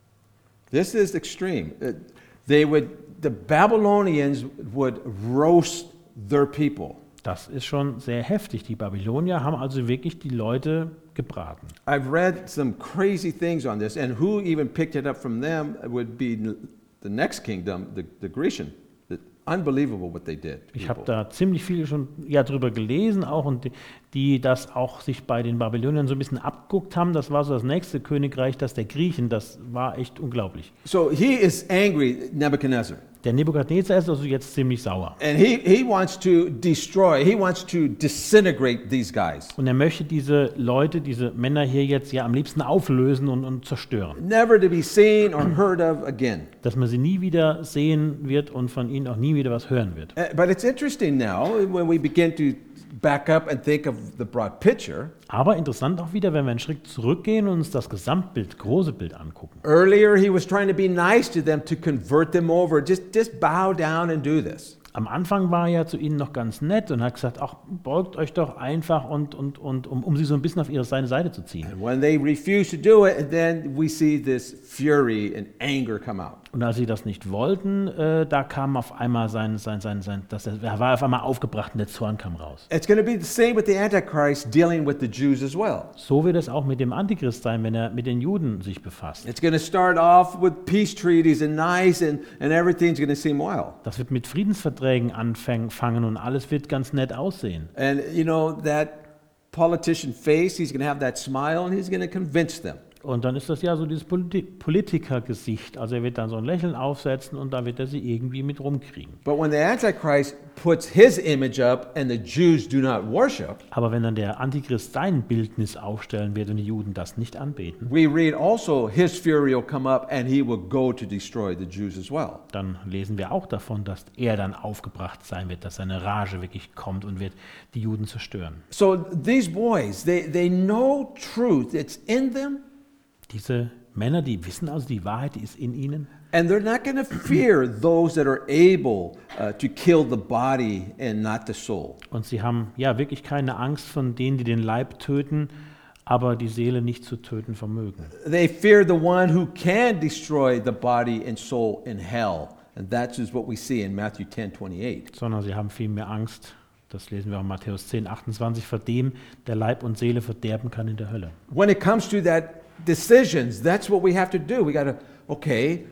This is extreme. Uh, They would, the Babylonians would roast their people. Das ist schon sehr heftig. Die Babylonier haben also wirklich die Leute gebraten. I've read some crazy things on this, and who even picked it up from them would be the next kingdom, the, the Grecian. The, unbelievable what they did. Ich habe people. da ziemlich viel schon ja, drüber gelesen auch und die, die das auch sich bei den Babyloniern so ein bisschen abgeguckt haben. Das war so das nächste Königreich, das der Griechen. Das war echt unglaublich. So he is angry, Nebuchadnezzar. Der Nebukadnezar ist also jetzt ziemlich sauer. And he, he wants to destroy, he wants to disintegrate these guys. Und er möchte diese Leute, diese Männer hier jetzt ja am liebsten auflösen und, und zerstören. Never to be seen or heard of again. Dass man sie nie wieder sehen wird und von ihnen auch nie wieder was hören wird. Uh, But it's interesting now when we begin to back up and think of the broad picture. Aber interessant auch wieder, wenn wir einen Schritt zurückgehen und uns das Gesamtbild, große Bild angucken. Earlier he was trying to be nice to them to convert them over. Just, just bow down and do this. Am Anfang war er ja zu ihnen noch ganz nett und hat gesagt, ach, beugt euch doch einfach, und, und, und, um, um sie so ein bisschen auf ihre seine Seite zu ziehen. And when they refuse to do it, and then we see this fury and anger come out. Und als sie das nicht wollten, äh, da kam auf einmal sein, sein, sein, sein das, er war auf einmal aufgebracht und der Zorn kam raus. It's going to be the same with the Antichrist dealing with the Jews as well. So wird es auch mit dem Antichrist sein, wenn er mit den Juden sich befasst. It's going to start off with peace treaties and nice, and, and everything's going to seem well. Das wird mit Friedensverträgen anfangen und alles wird ganz nett aussehen. And you know, that politician face, he's going to have that smile and he's going to convince them. Und dann ist das ja so dieses Politi- Politikergesicht. Also er wird dann so ein Lächeln aufsetzen und da wird er sie irgendwie mit rumkriegen. But when the Antichrist puts his image up and the Jews do not worship, Aber wenn dann der Antichrist sein Bildnis aufstellen wird und die Juden das nicht anbeten, we read also his fury will come up and he will go to destroy the Jews as well. dann lesen wir auch davon, dass er dann aufgebracht sein wird, dass seine Rage wirklich kommt und wird die Juden zerstören. So these boys, they, they know truth, it's in them, Diese Männer, die wissen also die Wahrheit, die ist in ihnen. and they're not going to fear those that are able uh, to kill the body and not the soul. Und sie haben ja wirklich keine Angst von denen, die den Leib töten, aber die Seele nicht zu töten vermögen. They fear the one who can destroy the body and soul in hell. And that is what we see in Matthew ten twenty-eight. Sondern sie haben viel mehr Angst, das lesen wir auch in Matthäus zehn, achtundzwanzig, vor dem der Leib und Seele verderben kann in der Hölle. When it comes to that decisions, that's what we have to do. We got to, okay,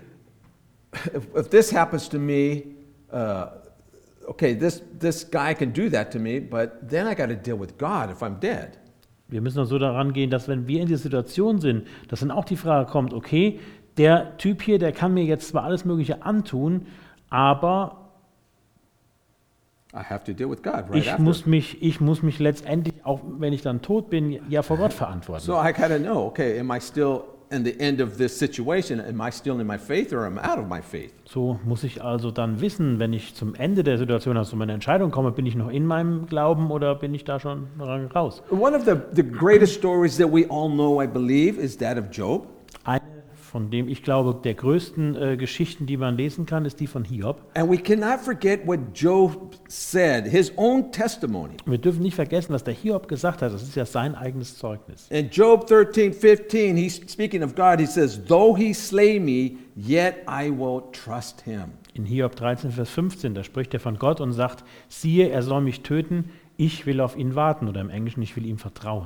if, if this happens to me, uh, okay, this, this guy can do that to me, but then I got to deal with God if I'm dead. Wir müssen auch so daran gehen, dass wenn wir in dieser Situation sind, dass dann auch die Frage kommt, okay, der Typ hier, der kann mir jetzt zwar alles Mögliche antun, aber I have to deal with God right Ich after. muss mich, ich muss mich letztendlich, auch wenn ich dann tot bin, ja vor Gott verantworten. So I gotta know, okay, am I still in the end of this situation? Am I still in my faith or am I out of my faith? So muss ich also dann wissen, wenn ich zum Ende der Situation, also zu meiner Entscheidung komme, bin ich noch in meinem Glauben oder bin ich da schon raus? One of the, the greatest stories that we all know, I believe, is that of Job. Eine von dem ich glaube, der größten äh, Geschichten, die man lesen kann, ist die von Hiob. And we cannot forget what Job said, his own testimony. Wir dürfen nicht vergessen, was der Hiob gesagt hat. Das ist ja sein eigenes Zeugnis. In Job thirteen fifteen, he's speaking of God, he says, though he slay me, yet I will trust him. In Hiob dreizehn, Vers fünfzehn, da spricht er von Gott und sagt, siehe, er soll mich töten, ich will auf ihn warten. Oder im Englischen, ich will ihm vertrauen.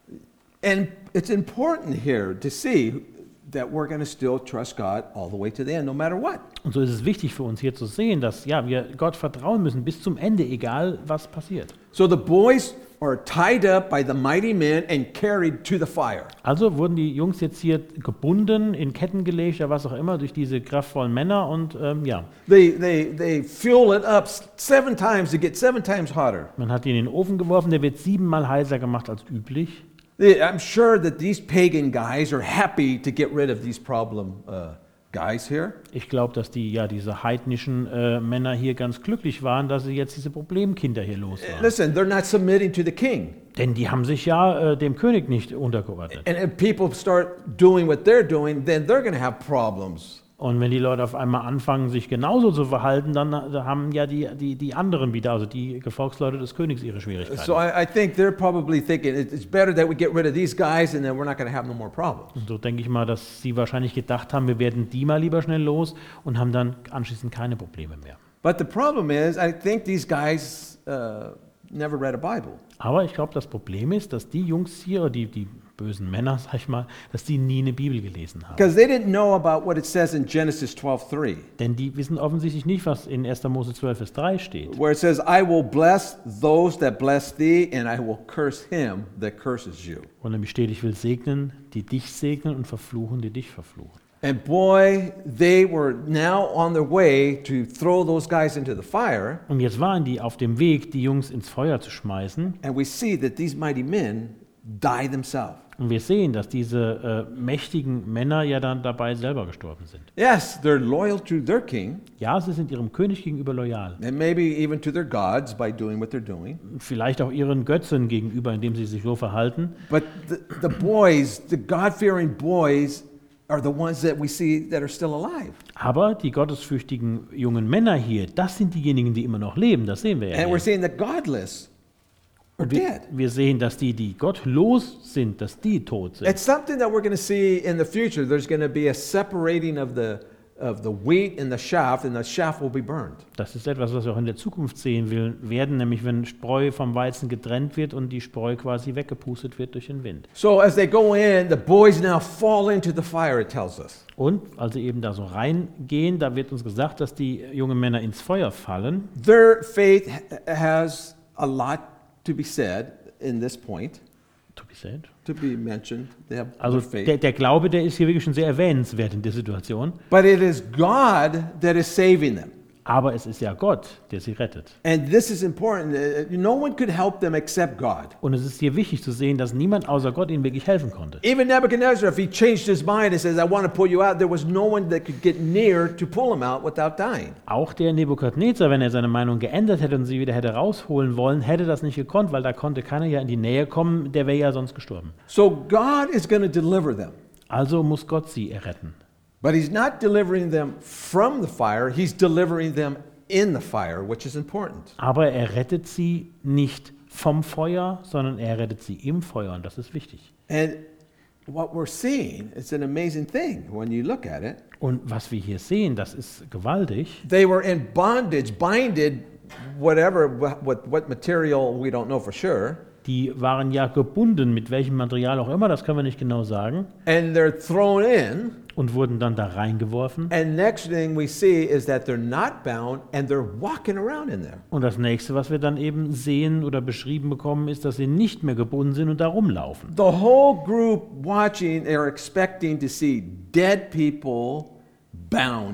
And it's important here to see that we're going to still trust God all the way to the end, no matter what. Und so ist es wichtig für uns hier zu sehen, dass ja, wir Gott vertrauen müssen bis zum Ende, egal was passiert. So the boys are tied up by the mighty men and carried to the fire. Also wurden die Jungs jetzt hier gebunden, in Ketten gelegt oder was auch immer, durch diese kraftvollen Männer und ähm, ja, They, they, they fuel it up seven times to get seven times hotter. man hat ihn in den Ofen geworfen, der wird siebenmal heißer gemacht als üblich. They- I'm sure that these pagan guys are happy to get rid of these problem uh, guys here. Ich glaube, dass die, ja, diese heidnischen äh, Männer hier ganz glücklich waren, dass sie jetzt diese Problemkinder hier los waren. Listen, they're not submitting to the king. Denn die haben sich ja äh, dem König nicht untergeordnet. And if people start doing what they're doing, then they're going to have problems. Und wenn die Leute auf einmal anfangen, sich genauso zu verhalten, dann äh, haben ja die, die, die anderen wieder, also die Gefolgsleute des Königs, ihre Schwierigkeiten. So I, I think they're probably thinking it- it's better that we get rid of these guys and then we're not going to have no more problems. Und so denke ich mal, dass sie wahrscheinlich gedacht haben, wir werden die mal lieber schnell los und haben dann anschließend keine Probleme mehr. But the problem is, I think these guys uh, never read a Bible. Aber ich glaube, das Problem ist, dass die Jungs hier, die, die bösen Männer, sag ich mal, dass die nie eine Bibel gelesen haben. Because they didn't know about what it says in Genesis twelve three, Denn die wissen offensichtlich nicht, was in erster Mose zwölf, Vers drei steht. where it says, I will bless those that bless thee, and I will curse him that curses you. Und nämlich steht, ich will segnen, die dich segnen und verfluchen, die dich verfluchen. And boy, they were now on their way to throw those guys into the fire. Und jetzt waren die auf dem Weg, die Jungs ins Feuer zu schmeißen. And we see that these mighty men die themselves. Und wir sehen, dass diese äh, mächtigen Männer ja dann dabei selber gestorben sind. Yes, they're loyal to their king, Ja, sie sind ihrem König gegenüber loyal. and maybe even to their gods by doing what they're doing. Vielleicht auch ihren Götzen gegenüber, indem sie sich so verhalten. But the, the boys, the God-fearing boys, are the ones that we see that are still alive. Aber die gottesfürchtigen jungen Männer hier, das sind diejenigen, die immer noch leben. Das sehen wir ja And we're hier. seeing the godless are Wir, dead. wir sehen, dass die, die gottlos sind, dass die tot sind. It's something that we're going to see in the future. There's going to be a separating of the of the wheat and the chaff, and the chaff will be burned. Das ist etwas, was wir auch in der Zukunft sehen will, werden, nämlich wenn Spreu vom Weizen getrennt wird und die Spreu quasi weggepustet wird durch den Wind. So as they go in, the boys now fall into the fire, it tells us. Und als sie eben da so reingehen, da wird uns gesagt, dass die jungen Männer ins Feuer fallen. Their faith ha- has a lot to be said in this point, To be said. to be mentioned. They have Also their faith. der, der Glaube, der ist hier wirklich schon sehr erwähnenswert in der Situation. But it is God that is saving them. Aber es ist ja Gott, der sie rettet. And this is important. Uh, No one could help them except God. Und es ist hier wichtig zu sehen, dass niemand außer Gott ihnen wirklich helfen konnte. Even Nebuchadnezzar, if he changed his mind and says, I want to pull you out, there was no one that could get near to pull him out without dying. Auch der Nebukadnezar, wenn er seine Meinung geändert hätte und sie wieder hätte rausholen wollen, hätte das nicht gekonnt, weil da konnte keiner ja in die Nähe kommen, der wäre ja sonst gestorben. So God is going to deliver them. Also muss Gott sie erretten. But he's not delivering them from the fire, he's delivering them in the fire, which is important. Aber er rettet sie nicht vom Feuer, sondern er rettet sie im Feuer und das ist wichtig. And what we're seeing is an amazing thing when you look at it. Und was wir hier sehen, das ist gewaltig. They were in bondage, binded, whatever, what, what material, we don't know for sure. Die waren ja gebunden, mit welchem Material auch immer, das können wir nicht genau sagen, And they're thrown in. und wurden dann da reingeworfen. And next thing we see is that they're not bound and they're walking around in there. Und das nächste, was wir dann eben sehen oder beschrieben bekommen, ist, dass sie nicht mehr gebunden sind und da rumlaufen. The whole group watching are expecting to see dead people bound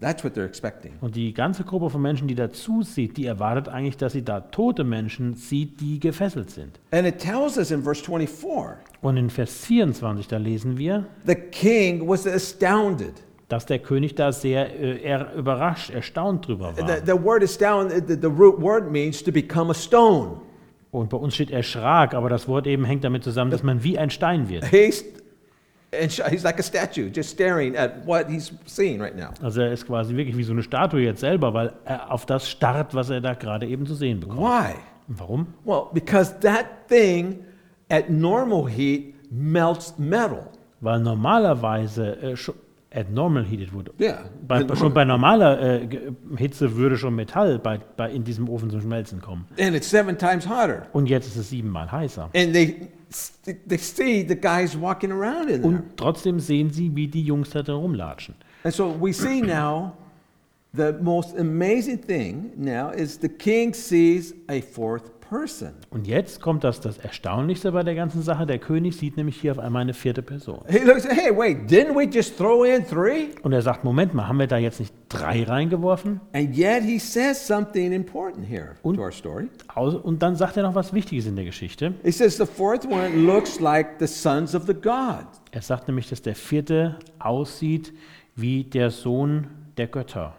That's what they're expecting. Und die ganze Gruppe von Menschen, die dazu sieht, die erwartet eigentlich, dass sie da tote Menschen sieht, die gefesselt sind. And it tells us in verse twenty-four, Und in Vers vierundzwanzig, da lesen wir, the king was astounded. dass der König da sehr äh, er, überrascht, erstaunt drüber war. The, the word astounded, the, the root word means to become a stone. Und bei uns steht erschrak, aber das Wort eben hängt damit zusammen, dass man wie ein Stein wird. He's, and sh- he's like a statue, just staring at what he's seeing right now. Also er ist quasi wirklich wie so eine Statue jetzt selber, weil er auf das starrt, was er da gerade eben zu sehen bekommt. Why? Und warum? Well, because that thing at normal heat melts metal. Weil normalerweise, äh, schon, at normal heat it would, Yeah. bei, schon bei normaler äh, Ge- Hitze würde schon Metall bei, bei, in diesem Ofen zum Schmelzen kommen. And it's seven times hotter. Und jetzt ist es siebenmal heißer. And they they see the guys walking around in there. Und trotzdem sehen sie, wie die Jungs da drin rumlatschen. And so we see now the most amazing thing now is the king sees a fourth person. Und jetzt kommt das, das Erstaunlichste bei der ganzen Sache. Der König sieht nämlich hier auf einmal eine vierte Person. He looks, hey, wait, didn't we just throw in three? Und er sagt, Moment mal, haben wir da jetzt nicht drei reingeworfen? And yet he says something important here Und- to our story. Aus- Und dann sagt er noch was Wichtiges in der Geschichte. He says the fourth one looks like the sons of the God. Er sagt nämlich, dass der vierte aussieht wie der Sohn der Götter.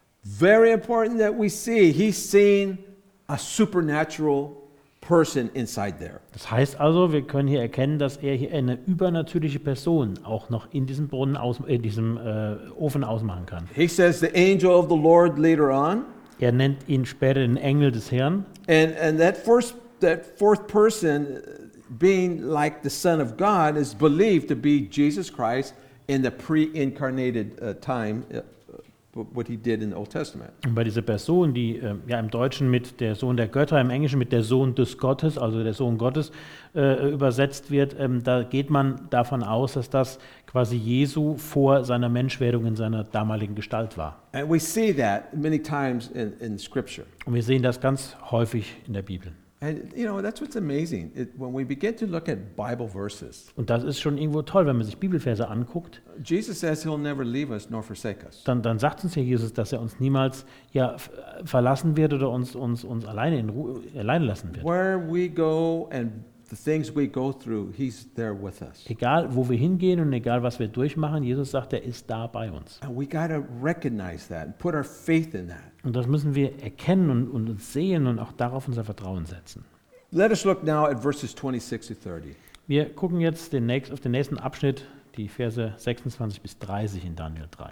Very important that we see he's seen a supernatural person inside there. Das heißt also, wir können hier erkennen, dass er hier eine übernatürliche Person auch noch in diesem Brunnen aus, äh, diesem äh, Ofen ausmachen kann. He says the angel of the Lord later on, Er nennt ihn später den Engel des Herrn. and and that first that fourth person uh, being like the son of God is believed to be Jesus Christ in the pre-incarnated uh, time, uh, what he did in the Old Testament. Und bei dieser Person, die äh, ja im Deutschen mit der Sohn der Götter, im Englischen mit der Sohn des Gottes, also der Sohn Gottes, äh, übersetzt wird, ähm, da geht man davon aus, dass das quasi Jesu vor seiner Menschwerdung in seiner damaligen Gestalt war. And we see that many times in, in Scripture. Und wir sehen das ganz häufig in der Bibel. And you know, that's what's amazing. It, when we begin to look at Bible verses, Und das ist schon irgendwo toll, wenn man sich Bibelverse anguckt, Jesus says he'll never leave us nor forsake us. dann, dann sagt uns ja Jesus, dass er uns niemals ja, f- verlassen wird oder uns, uns, uns alleine, in Ruhe, alleine lassen wird. Where we go and the things we go through, he's there with us. Egal, wo wir hingehen und egal, was wir durchmachen, Jesus sagt, er ist da bei uns. And we got to recognize that and put our faith in that. Und das müssen wir erkennen und, und uns sehen und auch darauf unser Vertrauen setzen. Let us look now at verses twenty-six to thirty. Wir gucken jetzt den nächst, auf den nächsten Abschnitt, die Verse sechsundzwanzig bis dreißig in Daniel drei.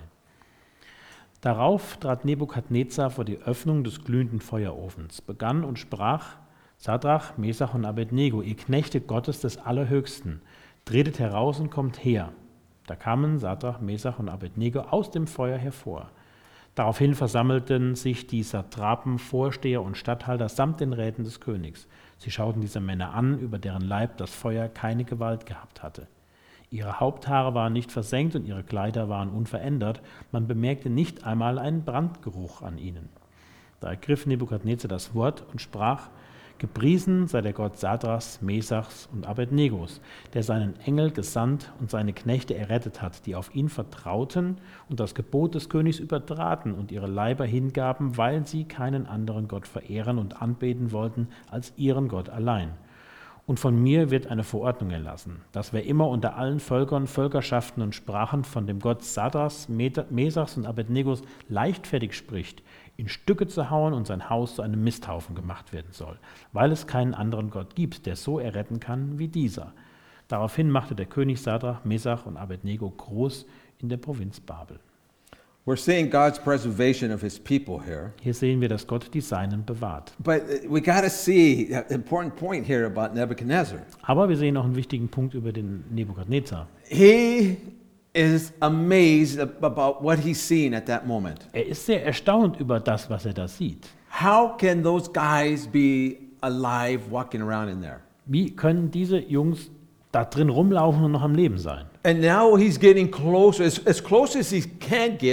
Darauf trat Nebukadnezar vor die Öffnung des glühenden Feuerofens, begann und sprach: Sadrach, Mesach und Abednego, ihr Knechte Gottes des Allerhöchsten, tretet heraus und kommt her. Da kamen Sadrach, Mesach und Abednego aus dem Feuer hervor. Daraufhin versammelten sich die Satrapen, Vorsteher und Statthalter samt den Räten des Königs. Sie schauten diese Männer an, über deren Leib das Feuer keine Gewalt gehabt hatte. Ihre Haupthaare waren nicht versenkt und ihre Kleider waren unverändert. Man bemerkte nicht einmal einen Brandgeruch an ihnen. Da ergriff Nebukadnezar das Wort und sprach: Gepriesen sei der Gott Sadrachs, Mesachs und Abednegos, der seinen Engel gesandt und seine Knechte errettet hat, die auf ihn vertrauten und das Gebot des Königs übertraten und ihre Leiber hingaben, weil sie keinen anderen Gott verehren und anbeten wollten als ihren Gott allein. Und von mir wird eine Verordnung erlassen, dass wer immer unter allen Völkern, Völkerschaften und Sprachen von dem Gott Sadrachs, Mesachs und Abednegos leichtfertig spricht, in Stücke zu hauen und sein Haus zu einem Misthaufen gemacht werden soll, weil es keinen anderen Gott gibt, der so erretten kann wie dieser. Daraufhin machte der König Sadrach, Mesach und Abednego groß in der Provinz Babel. We're seeing God's preservation of his people here. Hier sehen wir, dass Gott die Seinen bewahrt. But uh, we got to see an important point here about Nebuchadnezzar. Aber wir sehen noch einen wichtigen Punkt über den Nebukadnezar. He is amazed ab- about what he's seen at that moment. Er ist sehr erstaunt über das, was er da sieht. How can those guys be alive walking around in there? Wie können diese Jungs da drin rumlaufen und noch am Leben sein? And now he's getting closer, as, as close as he can get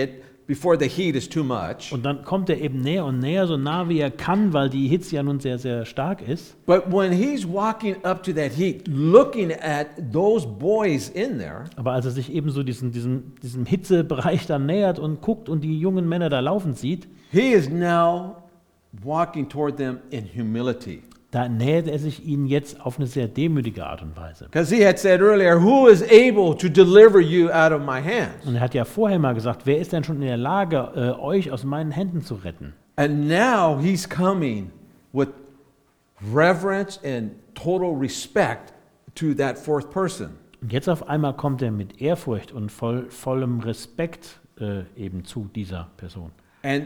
before the heat is too much. Und dann kommt er eben näher und näher, so nah wie er kann, weil die Hitze ja nun sehr, sehr stark ist. But when he's walking up to that heat, looking at those boys in there, Aber als er sich eben so diesen, diesen, diesem Hitzebereich dann nähert und guckt und die jungen Männer da laufen sieht, he is now walking toward them in humility. da nähert er sich ihnen jetzt auf eine sehr demütige Art und Weise. Because he had said earlier, who is able to deliver you out of my hands? Und er hat ja vorher mal gesagt, wer ist denn schon in der Lage, äh, euch aus meinen Händen zu retten? And now he's coming with reverence and total respect to that fourth person. Und jetzt auf einmal kommt er mit Ehrfurcht und voll, vollem Respekt äh, eben zu dieser Person. And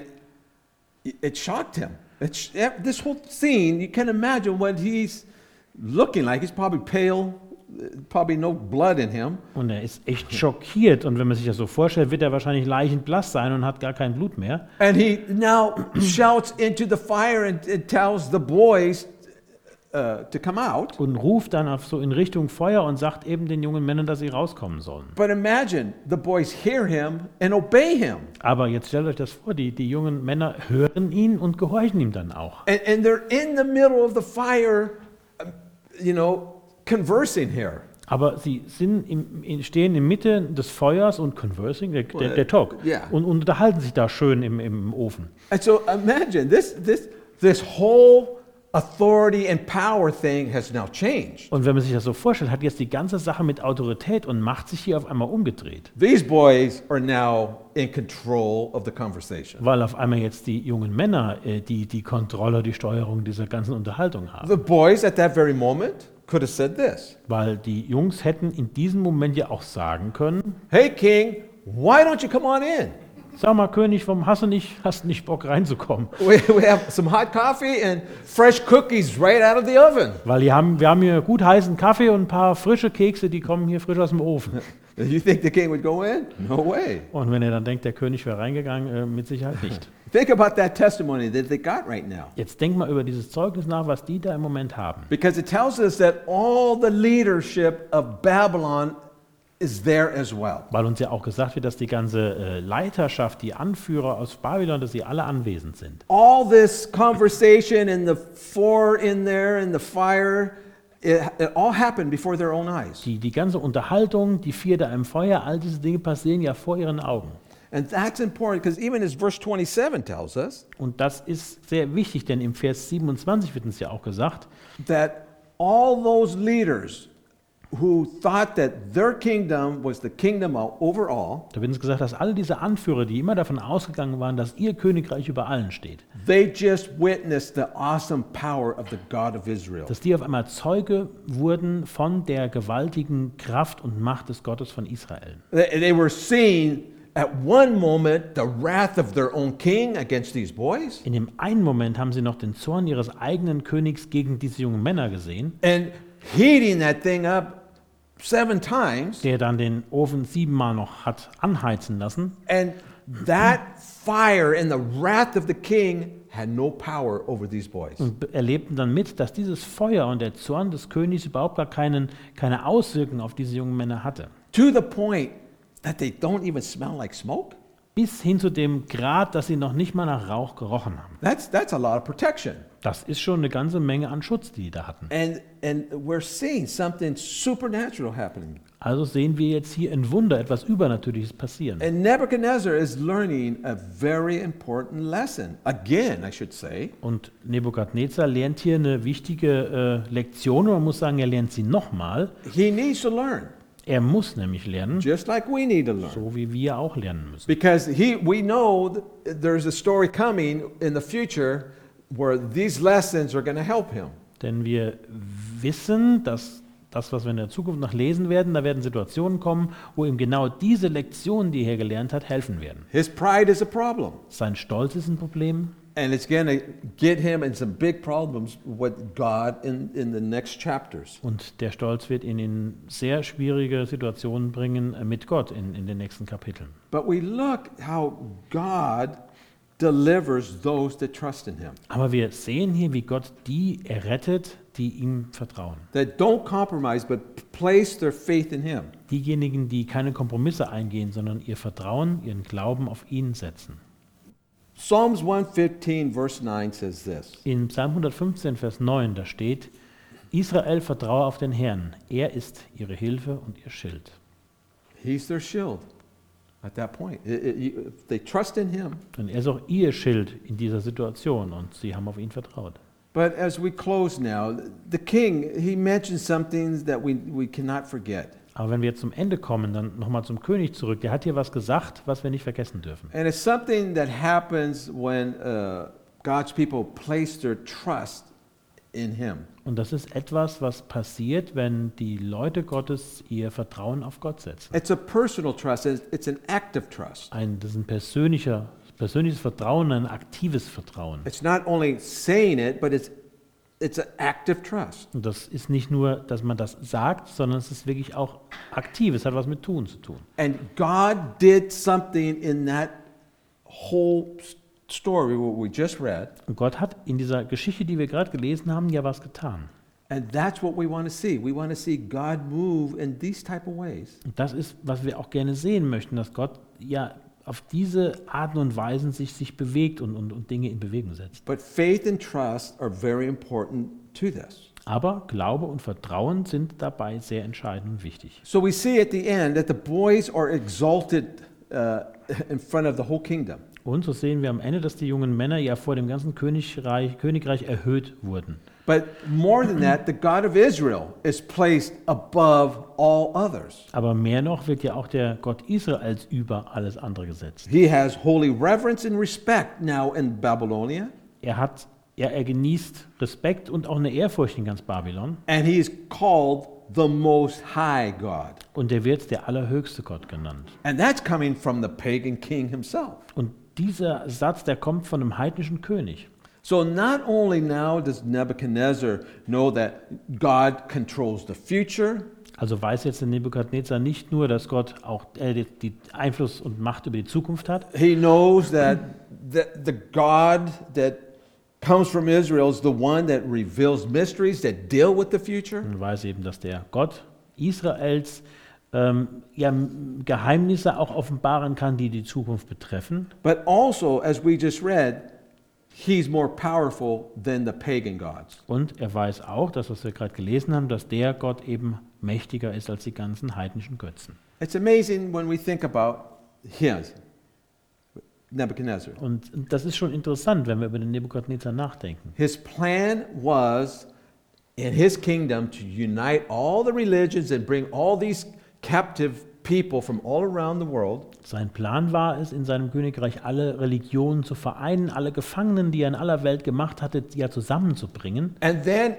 it shocked him. It's, this whole scene, you can imagine what he's looking like. He's probably pale, probably no blood in him. Und er ist echt schockiert. Und wenn man sich das so vorstellt, wird er wahrscheinlich leichenblass sein und hat gar kein Blut mehr. And he now shouts into the fire and, and tells the boys uh, to come out. Und ruft dann auf so in Richtung Feuer und sagt eben den jungen Männern, dass sie rauskommen sollen. But imagine, the boys hear him and obey him. Aber jetzt stellt euch das vor, die, die jungen Männer hören ihn und gehorchen ihm dann auch. And, and they're in the middle of the fire, um, you know, conversing here. Aber sie sind im, in, stehen in Mitte des Feuers und conversing, der, der, der Talk, Yeah. und, und unterhalten sich da schön im, im Ofen. And so imagine, this, this, this whole authority and power thing has now changed. Und wenn man sich das so vorstellt, hat jetzt die ganze Sache mit Autorität und Macht sich hier auf einmal umgedreht. These boys are now in control of the conversation. Weil auf einmal jetzt die jungen Männer äh, die, die Kontrolle, die Steuerung dieser ganzen Unterhaltung haben. The boys at that very moment could have said this. Weil die Jungs hätten in diesem Moment ja auch sagen können, Hey King, why don't you come on in? sag mal König, warum hast du nicht, hast nicht Bock reinzukommen? We, we have some hot coffee and fresh cookies right out of the oven. Weil die haben, wir haben hier gut heißen Kaffee und ein paar frische Kekse, die kommen hier frisch aus dem Ofen. You think the king would go in? No way. Und wenn er dann denkt, der König wäre reingegangen, äh, mit Sicherheit nicht. Think about that testimony that they got right now. Jetzt denk mal über dieses Zeugnis nach, was die da im Moment haben. Because it tells us that all the leadership of Babylon is there as well. Weil uns ja auch gesagt wird, dass die ganze äh, Leiterschaft, die Anführer aus Babylon, dass sie alle anwesend sind. All this conversation and the four in there and the fire, it, it all happened before their own eyes. Die, die ganze Unterhaltung, die vier da im Feuer, all diese Dinge passieren ja vor ihren Augen. And that's important because even as verse twenty-seven tells us, Und das ist sehr wichtig, denn im Vers siebenundzwanzig wird uns ja auch gesagt, that all those leaders who thought that their kingdom was the kingdom over all, da wird uns gesagt, dass alle diese Anführer, die immer davon ausgegangen waren, dass ihr Königreich über allen steht, they just witnessed the awesome power of the God of Israel. dass die auf einmal Zeuge wurden von der gewaltigen Kraft und Macht des Gottes von Israel. They, they were seeing at one moment the wrath of their own king against these boys, In dem einen Moment haben sie noch den Zorn ihres eigenen Königs gegen diese jungen Männer gesehen, and heating that thing up seven times, der dann den Ofen siebenmal noch hat anheizen lassen. and that fire and the wrath of the king had no power over these boys. Und be- erlebten dann mit, dass dieses Feuer und der Zorn des Königs überhaupt gar keinen, keine Auswirkungen auf diese jungen Männer hatte. To the point that they don't even smell like smoke. Bis hin zu dem Grad, dass sie noch nicht mal nach Rauch gerochen haben. That's, that's a lot of protection. Das ist schon eine ganze Menge an Schutz, die die da hatten. And, and we're seeing something supernatural happening. Also sehen wir jetzt hier ein Wunder, etwas Übernatürliches passieren. And Nebuchadnezzar is learning a very important lesson. Again, I should say. Und Nebukadnezar lernt hier eine wichtige äh, Lektion, und man muss sagen, er lernt sie nochmal. He needs to learn, Er muss nämlich lernen, just like we need to learn. so wie wir auch lernen müssen. Because he, we know that there's a story coming in the future where these lessons are going to help him. Denn wir wissen, dass das, was wir in der Zukunft noch lesen werden, da werden Situationen kommen, wo ihm genau diese Lektionen, die er gelernt hat, helfen werden. His pride is a problem. Sein Stolz ist ein Problem. And it's going to get him in some big problems with God in, in the next chapters. Und der Stolz wird ihn in sehr schwierige Situationen bringen äh, mit Gott in, in den nächsten Kapiteln. But we look how God delivers those that trust in him, Aber wir sehen hier, wie Gott die errettet, die ihm vertrauen. that don't compromise but place their faith in him. Diejenigen, die keine Kompromisse eingehen, sondern ihr Vertrauen, ihren Glauben auf ihn setzen. Psalms one fifteen verse nine says this. In Psalm hundertfünfzehn, Vers neun, da steht: Israel vertraue auf den Herrn, er ist ihre Hilfe und ihr Schild. He's their shield at that point. It- it- you- if they trust in him. Und er ist auch ihr Schild in dieser Situation und sie haben auf ihn vertraut. But as we close now, the king, he mentions something that we, we cannot forget. Aber wenn wir jetzt zum Ende kommen, dann nochmal zum König zurück. Der hat hier was gesagt, was wir nicht vergessen dürfen. And it's something that happens when uh, God's people place their trust in him. Und das ist etwas, was passiert, wenn die Leute Gottes ihr Vertrauen auf Gott setzen. It's a personal trust. It's it's an active trust. Ein, das ist ein persönlicher, persönliches Vertrauen, ein aktives Vertrauen. It's not only saying it, but it's it's an active trust. Und das ist nicht nur, dass man das sagt, sondern es ist wirklich auch aktiv. Es hat was mit Tun zu tun. And God did something in that whole s- story what we just read, Und Gott hat in dieser Geschichte, die wir gerade gelesen haben, ja was getan. and that's what we want to see. We want to see God move in these type of ways. Und das ist, was wir auch gerne sehen möchten, dass Gott ja auf diese Arten und Weisen sich, sich bewegt und, und, und Dinge in Bewegung setzt. But faith and trust are very important to this. Aber Glaube und Vertrauen sind dabei sehr entscheidend und wichtig. So we see at the end that the boys are exalted uh, in front of the whole kingdom. Und so sehen wir am Ende, dass die jungen Männer ja vor dem ganzen Königreich, Königreich erhöht wurden. But more than that, the God of Israel is placed above all others. Aber mehr noch wird ja auch der Gott Israels über alles andere gesetzt. He has holy reverence and respect now in Babylonia, Er hat, ja, er genießt Respekt und auch eine Ehrfurcht in ganz Babylon. and he is called the Most High God. Und er wird der allerhöchste Gott genannt. And that's coming from the pagan king himself. Und dieser Satz, der kommt von einem heidnischen König. So not only now does Nebuchadnezzar know that God controls the future, Also weiß jetzt der Nebukadnezar nicht nur, dass Gott auch äh, die, die Einfluss und Macht über die Zukunft hat, he knows that the, the God that comes from Israel is the one that reveals mysteries that deal with the future. und weiß eben, dass der Gott Israels ähm, ja, m- Geheimnisse auch offenbaren kann, die die Zukunft betreffen. But also, as we just read, he's more powerful than the pagan gods. Und er weiß auch, das, was wir gerade gelesen haben, dass der Gott eben mächtiger ist als die ganzen heidnischen Götzen. It's amazing when we think about him, Nebuchadnezzar. Und das ist schon interessant, wenn wir über den Nebukadnezar nachdenken. His plan was in his kingdom to unite all the religions and bring all these captive people from all around the world. Sein Plan war es, in seinem Königreich alle Religionen zu vereinen, alle Gefangenen, die er in aller Welt gemacht hatte, ja zusammenzubringen And then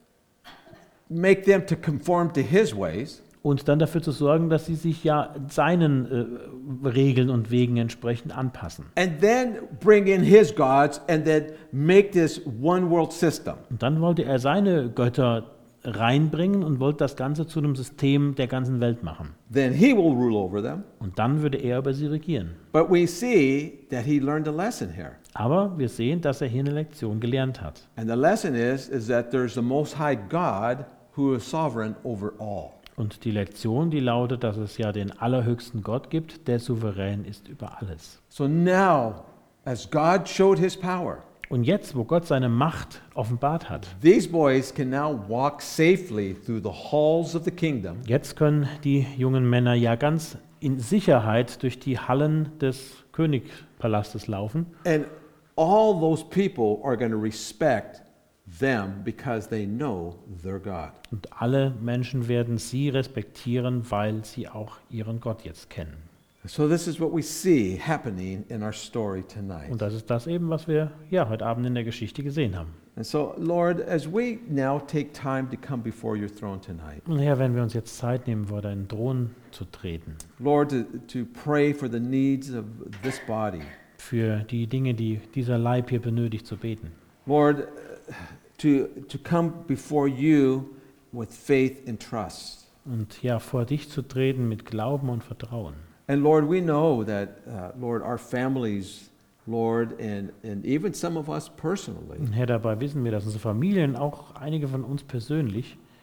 make them to conform to his ways. und dann dafür zu sorgen, dass sie sich ja seinen äh, Regeln und Wegen entsprechend anpassen. And then bring in his gods and then make this one world system. Und dann wollte er seine Götter reinbringen und wollte das Ganze zu einem System der ganzen Welt machen. Then he will rule over them. Und dann würde er über sie regieren. But we see that he learned a lesson here. Aber wir sehen, dass er hier eine Lektion gelernt hat. And the lesson is, is that there's the Most High God who is sovereign over all. Und die Lektion, die lautet, dass es ja den allerhöchsten Gott gibt, der souverän ist über alles. So now, as God showed his power, Und jetzt, wo Gott seine Macht offenbart hat, these boys can now walk safely through the halls of the kingdom jetzt können die jungen Männer ja ganz in Sicherheit durch die Hallen des Königpalastes laufen. and all those people are going to respect them because they know their God. Und alle Menschen werden sie respektieren, weil sie auch ihren Gott jetzt kennen. So this is what we see happening in our story tonight. Und das ist das eben, was wir ja heute Abend in der Geschichte gesehen haben. And so, Lord, as we now take time to come before your throne tonight, Und Herr, wenn wir uns jetzt Zeit nehmen, vor deinen Thron zu treten, Lord, to, to pray for the needs of this body, für die Dinge, die dieser Leib hier benötigt, zu beten. Lord, uh, to, to come before you with faith and trust. Und ja, vor dich zu treten mit Glauben und Vertrauen. And Lord, we know that, uh, Lord, our families, Lord, and, and even some of us personally, Und Herr, dabei wissen wir, dass unsere Familien, auch einige von uns persönlich,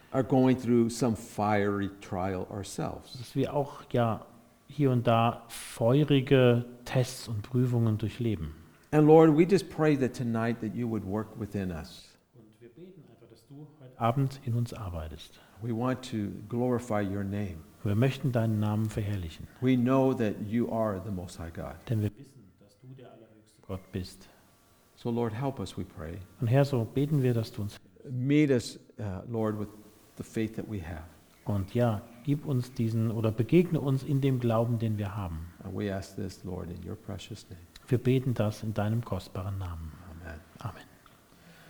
are going through some fiery trial ourselves. dass wir auch ja hier und da feurige Tests und Prüfungen durchleben. And Lord, we just pray that tonight that you would work within us. Und wir beten einfach, dass du heute Abend in uns arbeitest. We want to glorify your name. Wir möchten deinen Namen verherrlichen, We know that you are the Most High God. denn wir wissen, dass du der allerhöchste Gott bist. So Lord, help us, we pray. Und Herr, so beten wir, dass du uns Meet us, uh, Lord, with the faith that we have. und ja, gib uns diesen oder begegne uns in dem Glauben, den wir haben. And we ask this, Lord, in your precious name. Wir beten das in deinem kostbaren Namen.